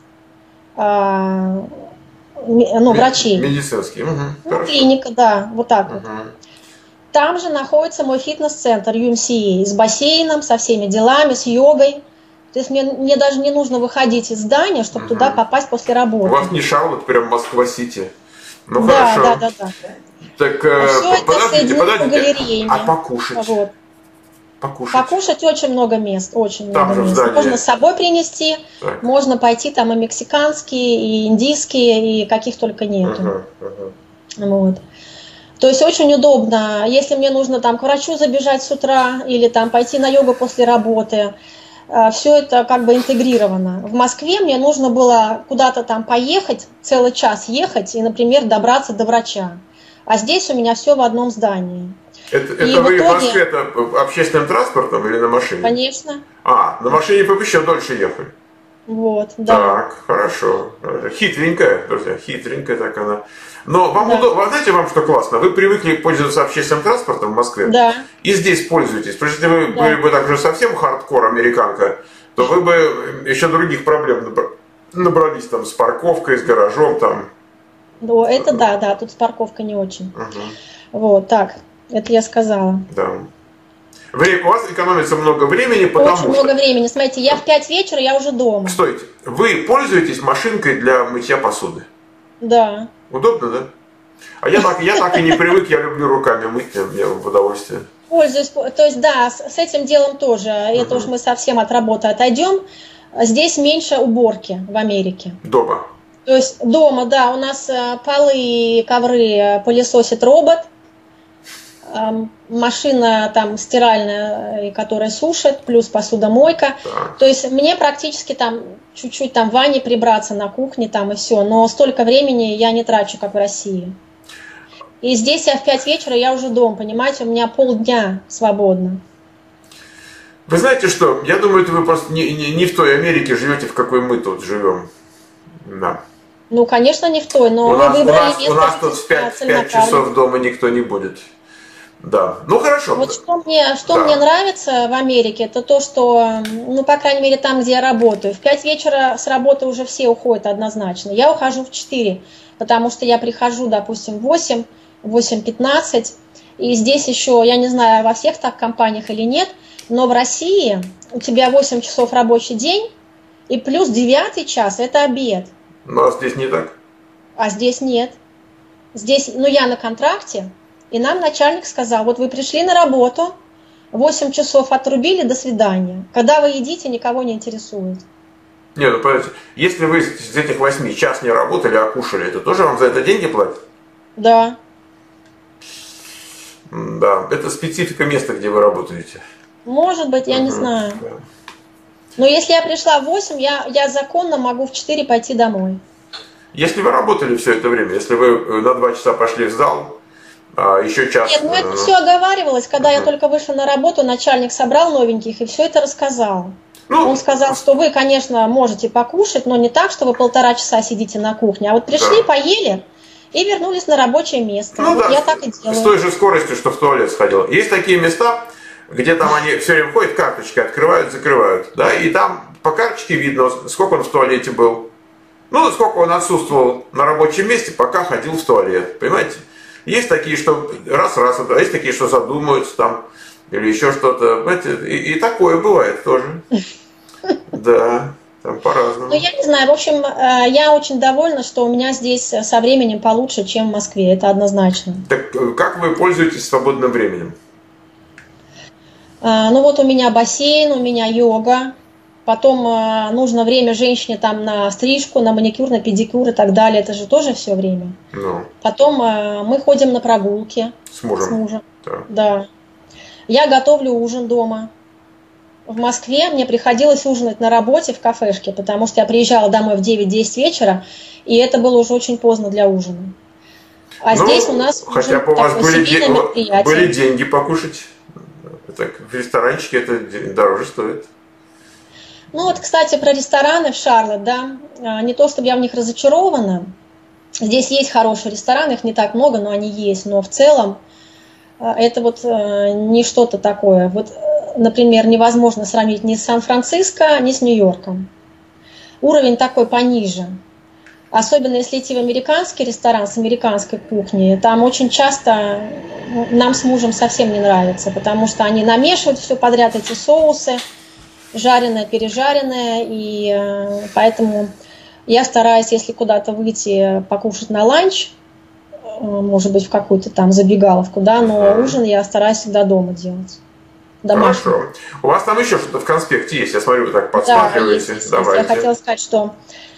а, ну, врачей. Медицинский, угу. Ну, клиника, да, вот так угу. вот. Там же находится мой фитнес-центр ю эм си эй с бассейном, со всеми делами, с йогой. То есть мне, мне даже не нужно выходить из здания, чтобы угу. туда попасть после работы. У вас не Шарлотт, прям Москва-Сити. Ну да, хорошо. Да, да, да. Так, а подождите, подождите. А покушать? Вот. Покушать. Покушать очень много мест, очень там много мест. Можно с собой принести, так. можно пойти там и мексиканские, и индийские, и каких только нету. Ага, ага. Вот. То есть очень удобно, если мне нужно там к врачу забежать с утра или там пойти на йогу после работы, все это как бы интегрировано. В Москве мне нужно было куда-то там поехать, целый час ехать и, например, добраться до врача. А здесь у меня все в одном здании. Это, это вы в, итоге... в Москве это общественным транспортом или на машине? Конечно. А, на машине вы еще дольше ехали. Вот, да. Так, хорошо. Хитренькая, друзья, хитренькая так она. Но вам да. удобно, знаете, вам что классно? Вы привыкли пользоваться общественным транспортом в Москве. Да. И здесь пользуетесь. Потому что если вы да. были бы так же совсем хардкор американка, то вы бы еще других проблем набрались там с парковкой, с гаражом там. Ну, это да, да, тут с парковкой не очень. Угу. Вот, так, это я сказала. Да. Время, у вас экономится много времени, потому Очень что... много времени. Смотрите, я в пять вечера, я уже дома. Стойте, вы пользуетесь машинкой для мытья посуды? Да. Удобно, да? А я так, я так и не привык, я люблю руками мыть, мне в удовольствие. Пользуюсь, то есть да, с, с этим делом тоже, uh-huh. это уж мы совсем от работы отойдем. Здесь меньше уборки в Америке. Дома? То есть дома, да, у нас полы и ковры пылесосит робот. Машина там стиральная, которая сушит, плюс посудомойка. Так. То есть мне практически там чуть-чуть там в ванне прибраться на кухне там и все. Но столько времени я не трачу, как в России. И здесь я в пять вечера, я уже дома, понимаете, у меня полдня свободно. Вы знаете что, я думаю, это вы просто не, не, не в той Америке живете, в какой мы тут живем. Да. Ну, конечно, не в той, но у вы нас, выбрали у нас, место. У нас тут в пять часов дома никто не будет. Да, ну хорошо. Вот что мне, что да. мне нравится в Америке, это то, что, ну, по крайней мере, там, где я работаю, в пять вечера с работы уже все уходят однозначно. Я ухожу в четыре, потому что я прихожу, допустим, в восемь, восемь пятнадцать, и здесь еще, я не знаю, во всех так компаниях или нет, но в России у тебя восемь часов рабочий день, и плюс девятый час – это обед. Ну, а здесь не так? А здесь нет. Здесь, ну, я на контракте. И нам начальник сказал, вот вы пришли на работу, восемь часов отрубили, до свидания. Когда вы едите, никого не интересует. Не, ну подождите, если вы с этих восьми час не работали, а кушали, это тоже вам за это деньги платят? Да. Да, это специфика места, где вы работаете. Может быть, я угу, не знаю. Да. Но если я пришла в восемь, я, я законно могу в четыре пойти домой. Если вы работали все это время, если вы на два часа пошли в зал, А, еще часто. Нет, ну это все оговаривалось, когда uh-huh. я только вышла на работу, начальник собрал новеньких и все это рассказал. Ну, он сказал, что вы, конечно, можете покушать, но не так, что вы полтора часа сидите на кухне, а вот пришли, да. поели и вернулись на рабочее место. Ну, вот да, я так и делаю. С той же скоростью, что в туалет сходил. Есть такие места, где там они все время ходят, карточки открывают, закрывают, да, и там по карточке видно, сколько он в туалете был. Ну, сколько он отсутствовал на рабочем месте, пока ходил в туалет, понимаете? Есть такие, что раз-раз, а есть такие, что задумаются там, или еще что-то. И, и такое бывает тоже. Да, там по-разному. Ну, я не знаю, в общем, я очень довольна, что у меня здесь со временем получше, чем в Москве, это однозначно. Так как вы пользуетесь свободным временем? Ну, вот у меня бассейн, у меня йога. Потом э, нужно время женщине там на стрижку, на маникюр, на педикюр и так далее. Это же тоже все время. Ну. Потом э, мы ходим на прогулки. С мужем? С мужем. Да. Да. Я готовлю ужин дома. В Москве мне приходилось ужинать на работе в кафешке, потому что я приезжала домой в девять-десять вечера, и это было уже очень поздно для ужина. А ну, здесь у нас хотя бы у вас были, де- были деньги покушать. Так, в ресторанчике это дороже стоит. Ну вот, кстати, про рестораны в Шарлотт, да, не то чтобы я в них разочарована, здесь есть хорошие рестораны, их не так много, но они есть, но в целом это вот не что-то такое. Вот, например, невозможно сравнить ни с Сан-Франциско, ни с Нью-Йорком. Уровень такой пониже. Особенно если идти в американский ресторан с американской кухней, там очень часто нам с мужем совсем не нравится, потому что они намешивают все подряд, эти соусы, жареное, пережаренное, и э, поэтому я стараюсь, если куда-то выйти покушать на ланч, э, может быть, в какую-то там забегаловку, да, но mm-hmm. ужин я стараюсь всегда дома делать. Домашний. Хорошо. У вас там еще что-то в конспекте есть, я смотрю, вы так подсматриваете. Да, есть, есть. Я хотела сказать, что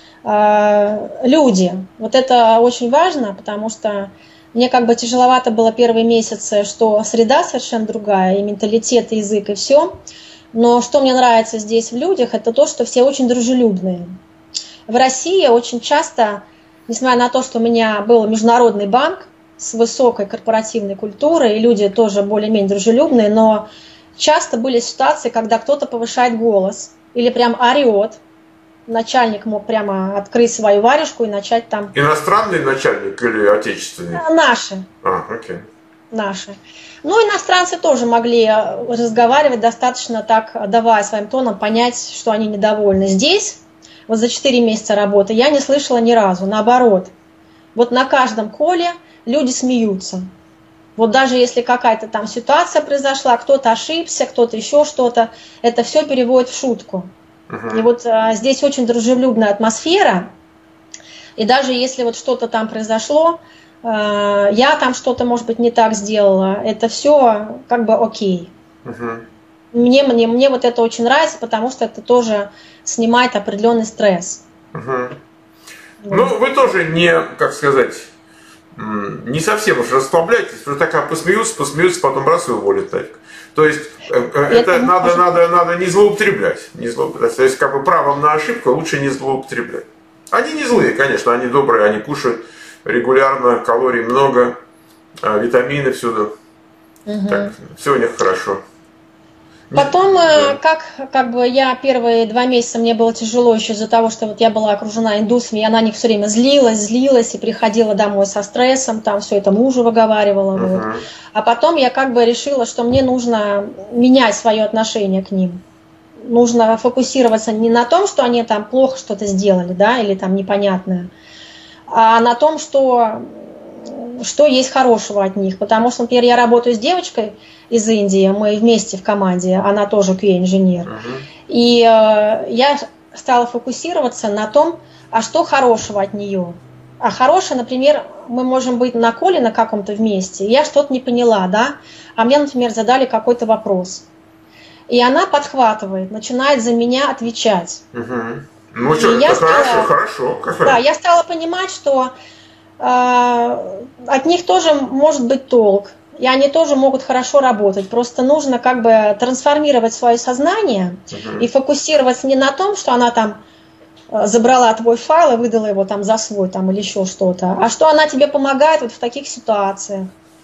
э, люди, вот это очень важно, потому что мне как бы тяжеловато было первые месяцы, что среда совершенно другая, и менталитет, и язык, и все. Но что мне нравится здесь в людях, это то, что все очень дружелюбные. В России очень часто, несмотря на то, что у меня был международный банк с высокой корпоративной культурой, и люди тоже более-менее дружелюбные, но часто были ситуации, когда кто-то повышает голос или прям орет. Начальник мог прямо открыть свою варежку и начать там... Иностранный начальник или отечественный? Наши. А, окей. Наши. Ну, иностранцы тоже могли разговаривать достаточно так, давая своим тоном понять, что они недовольны. Здесь, вот за четыре месяца работы, я не слышала ни разу, наоборот. Вот на каждом коле люди смеются. Вот даже если какая-то там ситуация произошла, кто-то ошибся, кто-то еще что-то, это все переводит в шутку. Uh-huh. И вот а, здесь очень дружелюбная атмосфера, и даже если вот что-то там произошло, я там что-то, может быть, не так сделала, это все как бы окей. Uh-huh. Мне, мне, мне вот это очень нравится, потому что это тоже снимает определенный стресс. Uh-huh. Вот. Ну, вы тоже не, как сказать, не совсем уж расслабляйтесь, потому что так посмеются, посмеются, потом раз и уволят нафиг. То есть это, это надо, может... надо, надо не злоупотреблять, не злоупотреблять. То есть как бы правом на ошибку лучше не злоупотреблять. Они не злые, конечно, они добрые, они кушают регулярно, калорий много, витамины всюду. Угу. Так, все у них хорошо. Потом, да. как, как бы я первые два месяца мне было тяжело еще из-за того, что вот я была окружена индусами, я на них все время злилась, злилась и приходила домой со стрессом, там все это мужу выговаривала. Uh-huh. Вот. А потом я как бы решила, что мне нужно менять свое отношение к ним. Нужно фокусироваться не на том, что они там плохо что-то сделали, да, или там непонятное, а на том, что, что есть хорошего от них. Потому что, например, я работаю с девочкой из Индии, мы вместе в команде, она тоже кью эй-инженер. Uh-huh. И э, я стала фокусироваться на том, а что хорошего от нее. А хорошее, например, мы можем быть на коле на каком-то вместе, я что-то не поняла, да, а мне, например, задали какой-то вопрос. И она подхватывает, начинает за меня отвечать. Uh-huh. Ну что, это стала, хорошо, хорошо. Как да, я стала понимать, что э, от них тоже может быть толк. И они тоже могут хорошо работать. Просто нужно как бы трансформировать свое сознание uh-huh. и фокусироваться не на том, что она там забрала твой файл и выдала его там за свой там, или еще что-то, а что она тебе помогает вот в таких ситуациях.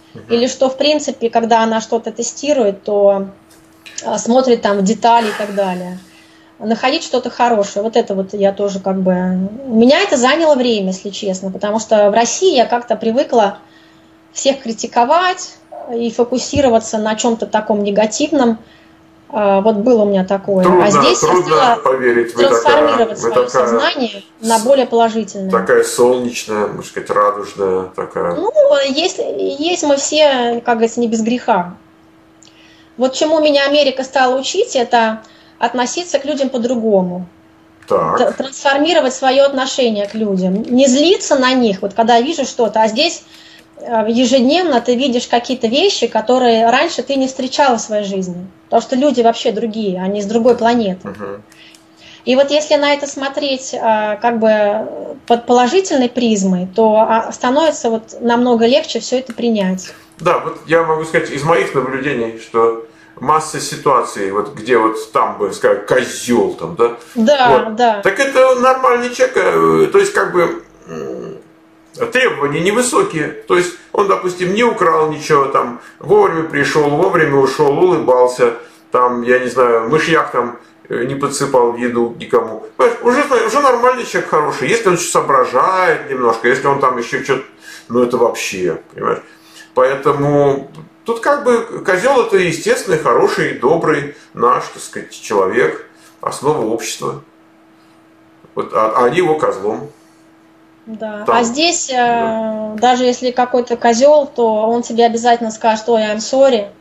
Uh-huh. Или что, в принципе, когда она что-то тестирует, то смотрит там в детали и так далее. Находить что-то хорошее. Вот это вот я тоже как бы... У меня это заняло время, если честно, потому что в России я как-то привыкла всех критиковать и фокусироваться на чем-то таком негативном. Вот было у меня такое. Трудно, а здесь трудно я стала поверить. трансформировать вы свое такая, сознание на более положительное. Такая солнечная, можно сказать, радужная такая. Ну, есть, есть мы все, как говорится, не без греха. Вот чему меня Америка стала учить, это относиться к людям по-другому. Так. Трансформировать свое отношение к людям. Не злиться на них, вот когда я вижу что-то, а здесь ежедневно ты видишь какие-то вещи, которые раньше ты не встречала в своей жизни. Потому что люди вообще другие, они с другой планеты. Uh-huh. И вот если на это смотреть как бы под положительной призмой, то становится вот намного легче все это принять. Да, вот я могу сказать из моих наблюдений, что масса ситуаций, вот где вот там бы сказать козел там, да? Да, вот. да. Так это нормальный человек, то есть как бы требования невысокие, то есть он, допустим, не украл ничего, там вовремя пришел, вовремя ушел, улыбался, там, я не знаю, мышьяк там не подсыпал в еду никому. Уже, уже нормальный человек хороший, если он еще соображает немножко, если он там еще что-то, ну это вообще, понимаешь. Поэтому тут как бы козел это естественный, хороший, добрый наш, так сказать, человек, основа общества. Вот, а, а они его козлом. Да. Там. А здесь, да. э, даже если какой-то козел, то он тебе обязательно скажет: ой, I'm sorry.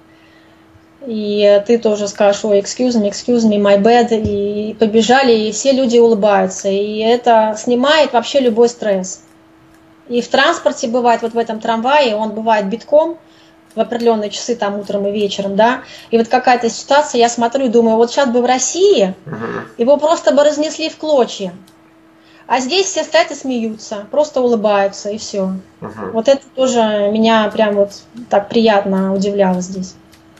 И ты тоже скажешь: ой, excuse me, excuse me, my bad. И побежали, и все люди улыбаются. И это снимает вообще любой стресс. И в транспорте бывает, вот в этом трамвае, он бывает битком в определенные часы, там утром и вечером, да. И вот какая-то ситуация, я смотрю и думаю, вот сейчас бы в России uh-huh. его просто бы разнесли в клочья. А здесь все стоят и смеются, просто улыбаются, и все. Uh-huh. Вот это тоже меня прям вот так приятно удивляло здесь.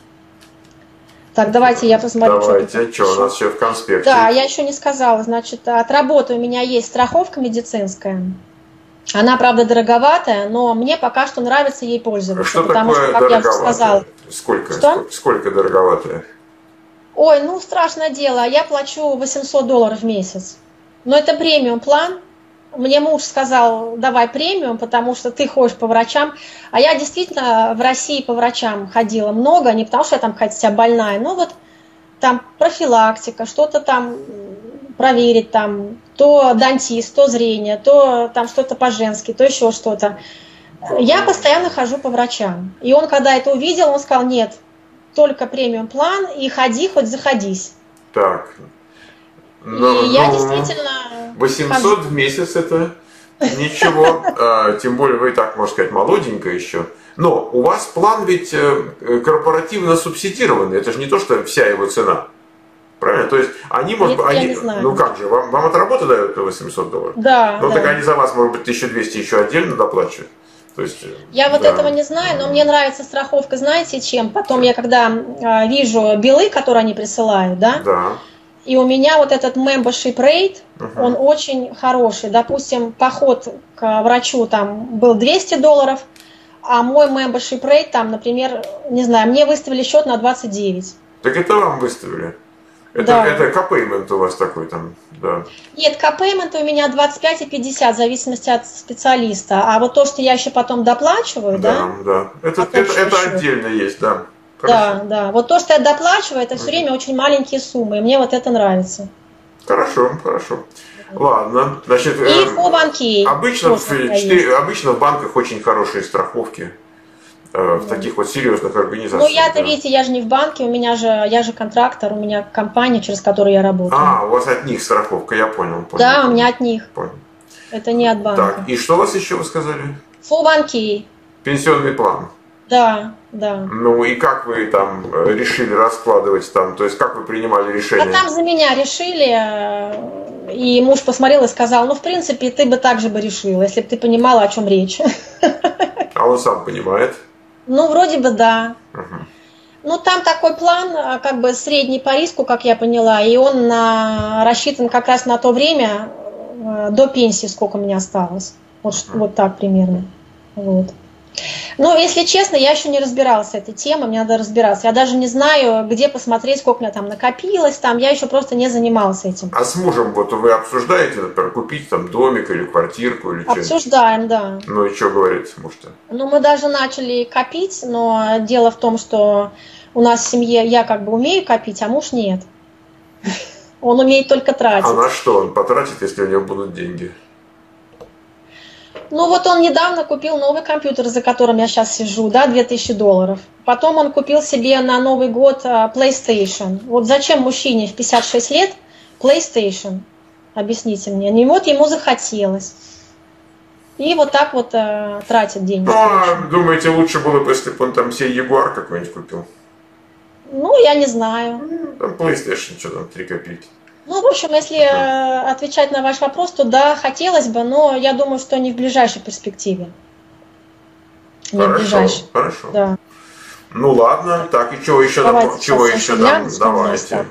Так, давайте я посмотрю. Давайте, что, что у нас еще в конспекте? Да, я еще не сказала. Значит, от работы у меня есть страховка медицинская. Она, правда, дороговатая, но мне пока что нравится ей пользоваться. Что потому такое что, как я уже сказала... Сколько? Что? Сколько, сколько дороговатая? Ой, ну страшное дело. Я плачу восемьсот долларов в месяц. Но это премиум план. Мне муж сказал: давай премиум, потому что ты ходишь по врачам. А я действительно в России по врачам ходила много, не потому что я там хотя больная, но вот там профилактика, что-то там проверить, там то дантист, то зрение, то там что-то по-женски, то еще что-то. Я постоянно хожу по врачам. И он, когда это увидел, он сказал: нет, только премиум план, и ходи, хоть заходись. Так. Но, и я ну, действительно... восемьсот в месяц это ничего, тем более вы и так, можно сказать, молоденькая еще. Но у вас план ведь корпоративно субсидированный, это же не то, что вся его цена. Правильно? То есть они, может быть, они, ну как же, вам, вам от работы дают восемьсот долларов? Да. Ну да. так они за вас, может быть, тысячу двести еще отдельно доплачивают. То есть, я вот да. этого не знаю, но мне нравится страховка, знаете, чем? Потом я когда а, вижу билы, которые они присылают, да? Да. И у меня вот этот membership rate, uh-huh. он очень хороший. Допустим, поход к врачу там был двести долларов, а мой membership rate там, например, не знаю, мне выставили счет на двадцать девять. Так это вам выставили? Это, да. это копеймент у вас такой там, да? Нет, копеймент у меня двадцать пять и пятьдесят, в зависимости от специалиста. А вот то, что я еще потом доплачиваю, да? Да, да. Это, это, это отдельно есть, да. Хорошо. Да, да. Вот то, что я доплачиваю, это все uh-huh. время очень маленькие суммы, и мне вот это нравится. Хорошо, хорошо. Ладно, значит, и э, по банке обычно, в, четыре, обычно в банках очень хорошие страховки. В таких вот серьезных организациях. Ну я-то, да. видите, я же не в банке, у меня же, я же контрактор, у меня компания, через которую я работаю. А, у вас от них страховка, я понял. понял да, понял. У меня от них. Понял. Это не от банка. Так, и что у вас еще вы сказали? фо ван кей. Пенсионный план. Да, да. Ну и как вы там решили раскладывать там, то есть как вы принимали решение? А там за меня решили, и муж посмотрел и сказал: ну в принципе ты бы так же бы решила, если бы ты понимала, о чем речь. А он сам понимает? Ну, вроде бы да. Угу. Ну, там такой план, как бы средний по риску, как я поняла, и он на, рассчитан как раз на то время, до пенсии, сколько у меня осталось. Вот, угу. вот так примерно. Вот. Ну, если честно, я еще не разбиралась с этой темой, мне надо разбираться. Я даже не знаю, где посмотреть, сколько у меня там накопилось, там, я еще просто не занималась этим. А с мужем вот вы обсуждаете, например, купить там домик или квартирку или что-нибудь? Обсуждаем, да. Ну и что говорит муж-то? Ну, мы даже начали копить, но дело в том, что у нас в семье я как бы умею копить, а муж нет. Он умеет только тратить. А на что он потратит, если у него будут деньги? Ну вот он недавно купил новый компьютер, за которым я сейчас сижу, да, две тысячи долларов. Потом он купил себе на Новый год PlayStation. Вот зачем мужчине в пятьдесят шесть лет PlayStation? Объясните мне. И вот ему захотелось. И вот так вот э, тратит деньги. Ну, а думаете, лучше было бы, если бы он там себе Ягуар какой-нибудь купил? Ну, я не знаю. Там PlayStation, что там, три копейки. Ну, в общем, если э, отвечать на ваш вопрос, то да, хотелось бы, но я думаю, что не в ближайшей перспективе. Не Хорошо, в ближайшей. хорошо. Да. Ну ладно, так и чего еще, Давайте, чего сейчас еще я там, гляну, давайте.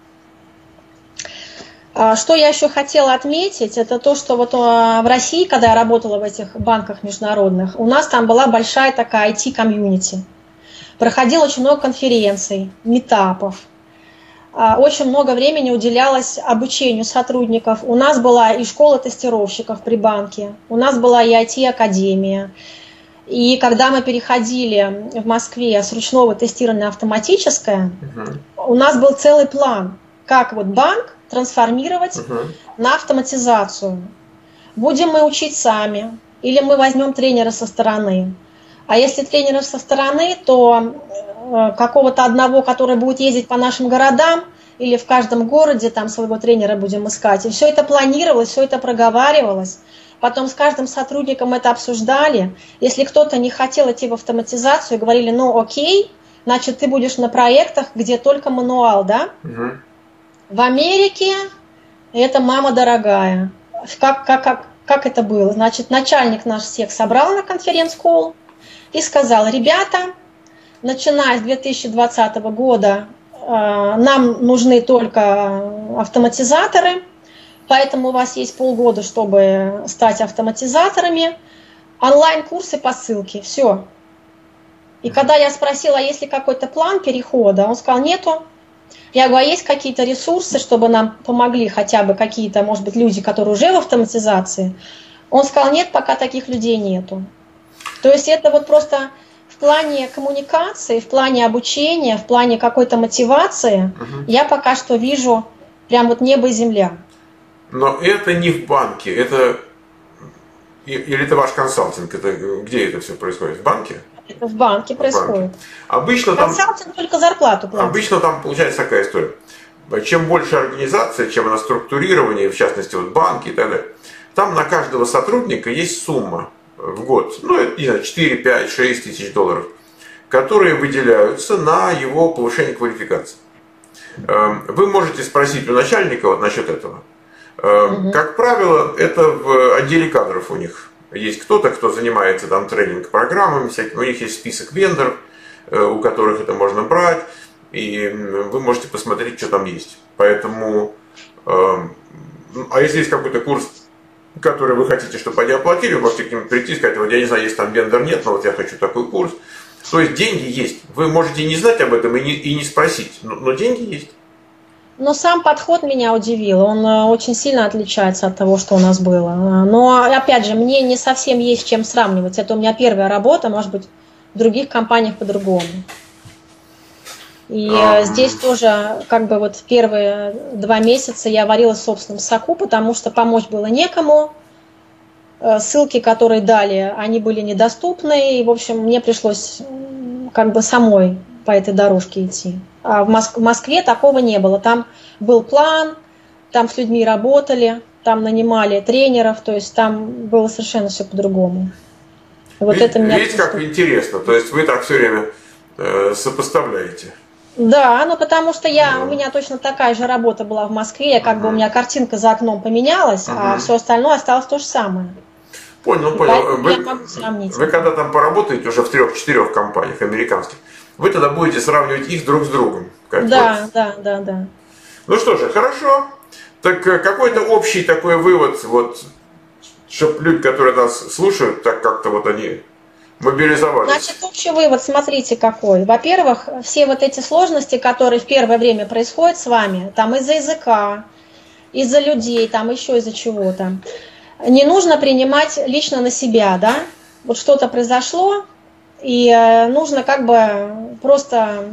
Что я еще хотела отметить, это то, что вот в России, когда я работала в этих банках международных, у нас там была большая такая ай ти-комьюнити. Проходило очень много конференций, митапов. Очень много времени уделялось обучению сотрудников. У нас была и школа тестировщиков при банке, у нас была и ай ти-академия. И когда мы переходили в Москве с ручного тестирования на автоматическое, угу. у нас был целый план, как вот банк трансформировать угу. на автоматизацию. Будем мы учить сами, или мы возьмем тренера со стороны. А если тренера со стороны, то какого-то одного, который будет ездить по нашим городам, или в каждом городе там своего тренера будем искать. И все это планировалось, все это проговаривалось. Потом с каждым сотрудником это обсуждали. Если кто-то не хотел идти в автоматизацию, говорили, ну окей, значит ты будешь на проектах, где только мануал, да? Угу. В Америке это мама дорогая. Как, как, как, как это было? Значит, начальник наш всех собрал на конференц-колл и сказал, ребята, начиная с две тысячи двадцатого года э, нам нужны только автоматизаторы, поэтому у вас есть полгода, чтобы стать автоматизаторами. Онлайн-курсы по ссылке, все. И когда я спросила, есть ли какой-то план перехода, он сказал, нету. Я говорю, а есть какие-то ресурсы, чтобы нам помогли хотя бы какие-то, может быть, люди, которые уже в автоматизации? Он сказал, нет, пока таких людей нету. То есть это вот просто в плане коммуникации, в плане обучения, в плане какой-то мотивации угу. я пока что вижу прям вот небо и земля. Но это не в банке, это или это ваш консалтинг, это где это все происходит? В банке? Это в банке в происходит. Банке. Обычно консалтинг там, только зарплату платит. Обычно там получается такая история. Чем больше организация, чем она структурирование, в частности вот банки и так далее, там на каждого сотрудника есть сумма в год, ну, не знаю, четыре, пять, шесть тысяч долларов, которые выделяются на его повышение квалификации. Вы можете спросить у начальника вот насчет этого. Угу. Как правило, это в отделе кадров у них есть кто-то, кто занимается там тренинг-программами всякими, у них есть список вендоров, у которых это можно брать, и вы можете посмотреть, что там есть. Поэтому, а если есть какой-то курс, который вы хотите, чтобы они оплатили, вы можете к ним прийти и сказать, вот я не знаю, есть там вендор, нет, но вот я хочу такой курс. То есть деньги есть. Вы можете не знать об этом и не, и не спросить, но, но деньги есть. Но сам подход меня удивил, он очень сильно отличается от того, что у нас было. Но, опять же, мне не совсем есть с чем сравнивать. Это у меня первая работа, может быть, в других компаниях по-другому. И а, здесь тоже, как бы вот первые два месяца я варила в собственном соку, потому что помочь было некому. Ссылки, которые дали, они были недоступны. И, в общем, мне пришлось как бы самой по этой дорожке идти. А в, Моск- в Москве такого не было. Там был план, там с людьми работали, там нанимали тренеров, то есть там было совершенно все по-другому. Вот Видите, это меня видите как интересно, то есть вы так все время э, сопоставляете. Да, ну потому что я, uh-huh. у меня точно такая же работа была в Москве, как uh-huh. бы у меня картинка за окном поменялась, uh-huh. а все остальное осталось то же самое. Понял, понял. Вы, вы когда там поработаете уже в трех-четырех компаниях американских, вы тогда будете сравнивать их друг с другом. Как да, вот. да, да, да. Ну что же, хорошо. Так какой-то общий такой вывод, вот, чтобы люди, которые нас слушают, так как-то вот они Мобилизовались. Значит, общий вывод, смотрите какой. Во-первых, все вот эти сложности, которые в первое время происходят с вами, там из-за языка, из-за людей, там еще из-за чего-то, не нужно принимать лично на себя, да? Вот что-то произошло, и нужно как бы просто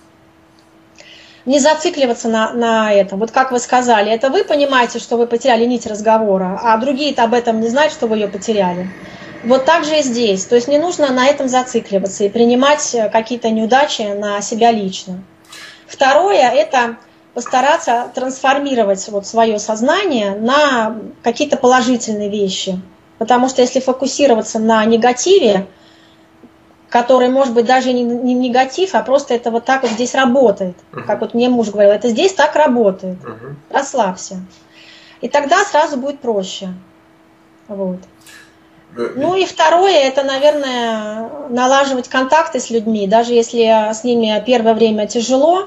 не зацикливаться на, на этом. Вот как вы сказали, это вы понимаете, что вы потеряли нить разговора, а другие-то об этом не знают, что вы ее потеряли. Вот так же и здесь. То есть не нужно на этом зацикливаться и принимать какие-то неудачи на себя лично. Второе – это постараться трансформировать вот свое сознание на какие-то положительные вещи. Потому что если фокусироваться на негативе, который, может быть, даже не, не негатив, а просто это вот так вот здесь работает. Uh-huh. Как вот мне муж говорил, это здесь так работает. Uh-huh. Расслабься. И тогда сразу будет проще. Вот. Ну и второе, это, наверное, налаживать контакты с людьми, даже если с ними первое время тяжело,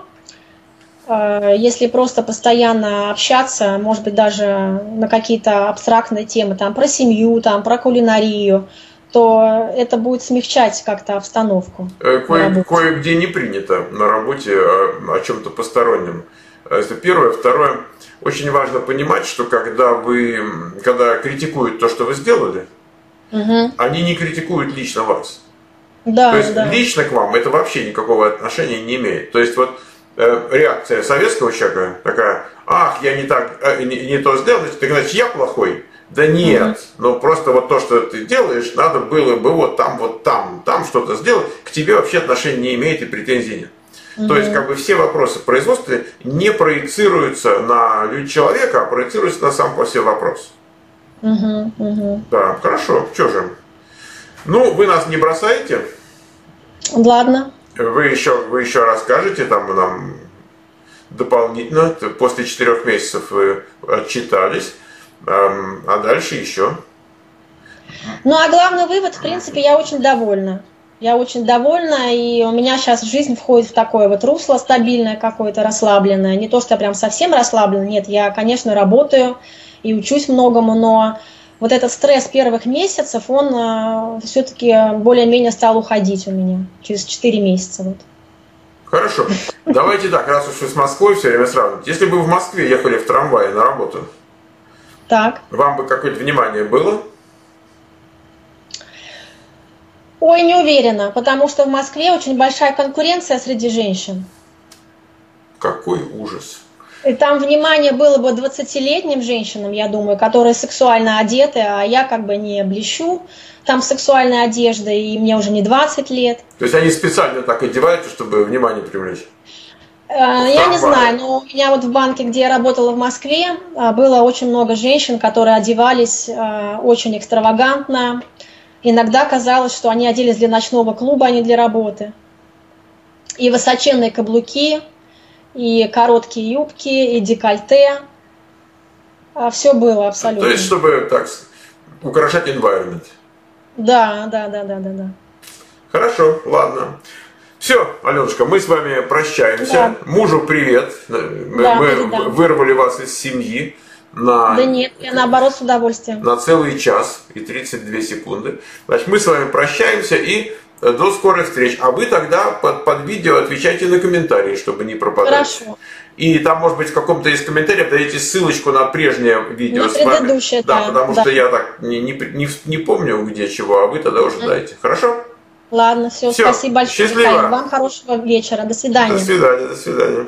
если просто постоянно общаться, может быть, даже на какие-то абстрактные темы, там, про семью, там, про кулинарию, то это будет смягчать как-то обстановку. Кое, кое-где не принято на работе о, о чем-то постороннем. Это первое. Второе, очень важно понимать, что когда вы, когда критикуют то, что вы сделали, угу. они не критикуют лично вас. Да, то есть да. лично к вам это вообще никакого отношения не имеет. То есть вот э, реакция советского человека такая: ах, я не так, э, не, не то сделал, значит, значит я плохой. Да нет, угу. ну просто вот то, что ты делаешь, надо было бы вот там, вот там, там что-то сделать, к тебе вообще отношения не имеет и претензий нет. Угу. То есть как бы все вопросы производства не проецируются на человека, а проецируются на сам по себе вопрос. Угу, угу. Да, хорошо, что же. Ну, вы нас не бросаете. Ладно. Вы еще, вы еще расскажете там нам дополнительно, после четырех месяцев вы отчитались. А дальше еще? Ну, а главный вывод, в принципе, я очень довольна. Я очень довольна, и у меня сейчас жизнь входит в такое вот русло стабильное какое-то, расслабленное. Не то, что я прям совсем расслаблена, нет, я, конечно, работаю и учусь многому, но вот этот стресс первых месяцев, он все-таки более-менее стал уходить у меня через четыре месяца. Вот. Хорошо. Давайте так, раз уж вы с Москвой все время сравнивать. Если бы вы в Москве ехали в трамвае на работу, так. вам бы какое-то внимание было? Ой, не уверена, потому что в Москве очень большая конкуренция среди женщин. Какой ужас. И там внимание было бы двадцатилетним женщинам, я думаю, которые сексуально одеты, а я как бы не блещу там сексуальной одеждой, и мне уже не двадцать лет. То есть они специально так одеваются, чтобы внимание привлечь? Я не знаю, но у меня вот в банке, где я работала в Москве, было очень много женщин, которые одевались очень экстравагантно. Иногда казалось, что они оделись для ночного клуба, а не для работы. И высоченные каблуки, и короткие юбки, и декольте. Все было абсолютно. То есть, чтобы так украшать environment. Да, да, да, да, да, да. Хорошо, ладно. Все, Аленушка, мы с вами прощаемся. Да. Мужу привет. Да, мы да. вырвали вас из семьи. На, да нет, я наоборот с удовольствием. На целый час и тридцать две секунды. Значит, мы с вами прощаемся и до скорых встреч. А вы тогда под, под видео отвечайте на комментарии, чтобы не пропадать. Хорошо. И там, может быть, в каком-то из комментариев дадите ссылочку на прежнее видео на с вами. предыдущее, да, да. потому да. что я так не, не, не, не помню, где чего, а вы тогда уже mm-hmm. дайте. Хорошо? Ладно, все, все. спасибо большое. Счастливо. Вам хорошего вечера. До свидания. До свидания, до свидания.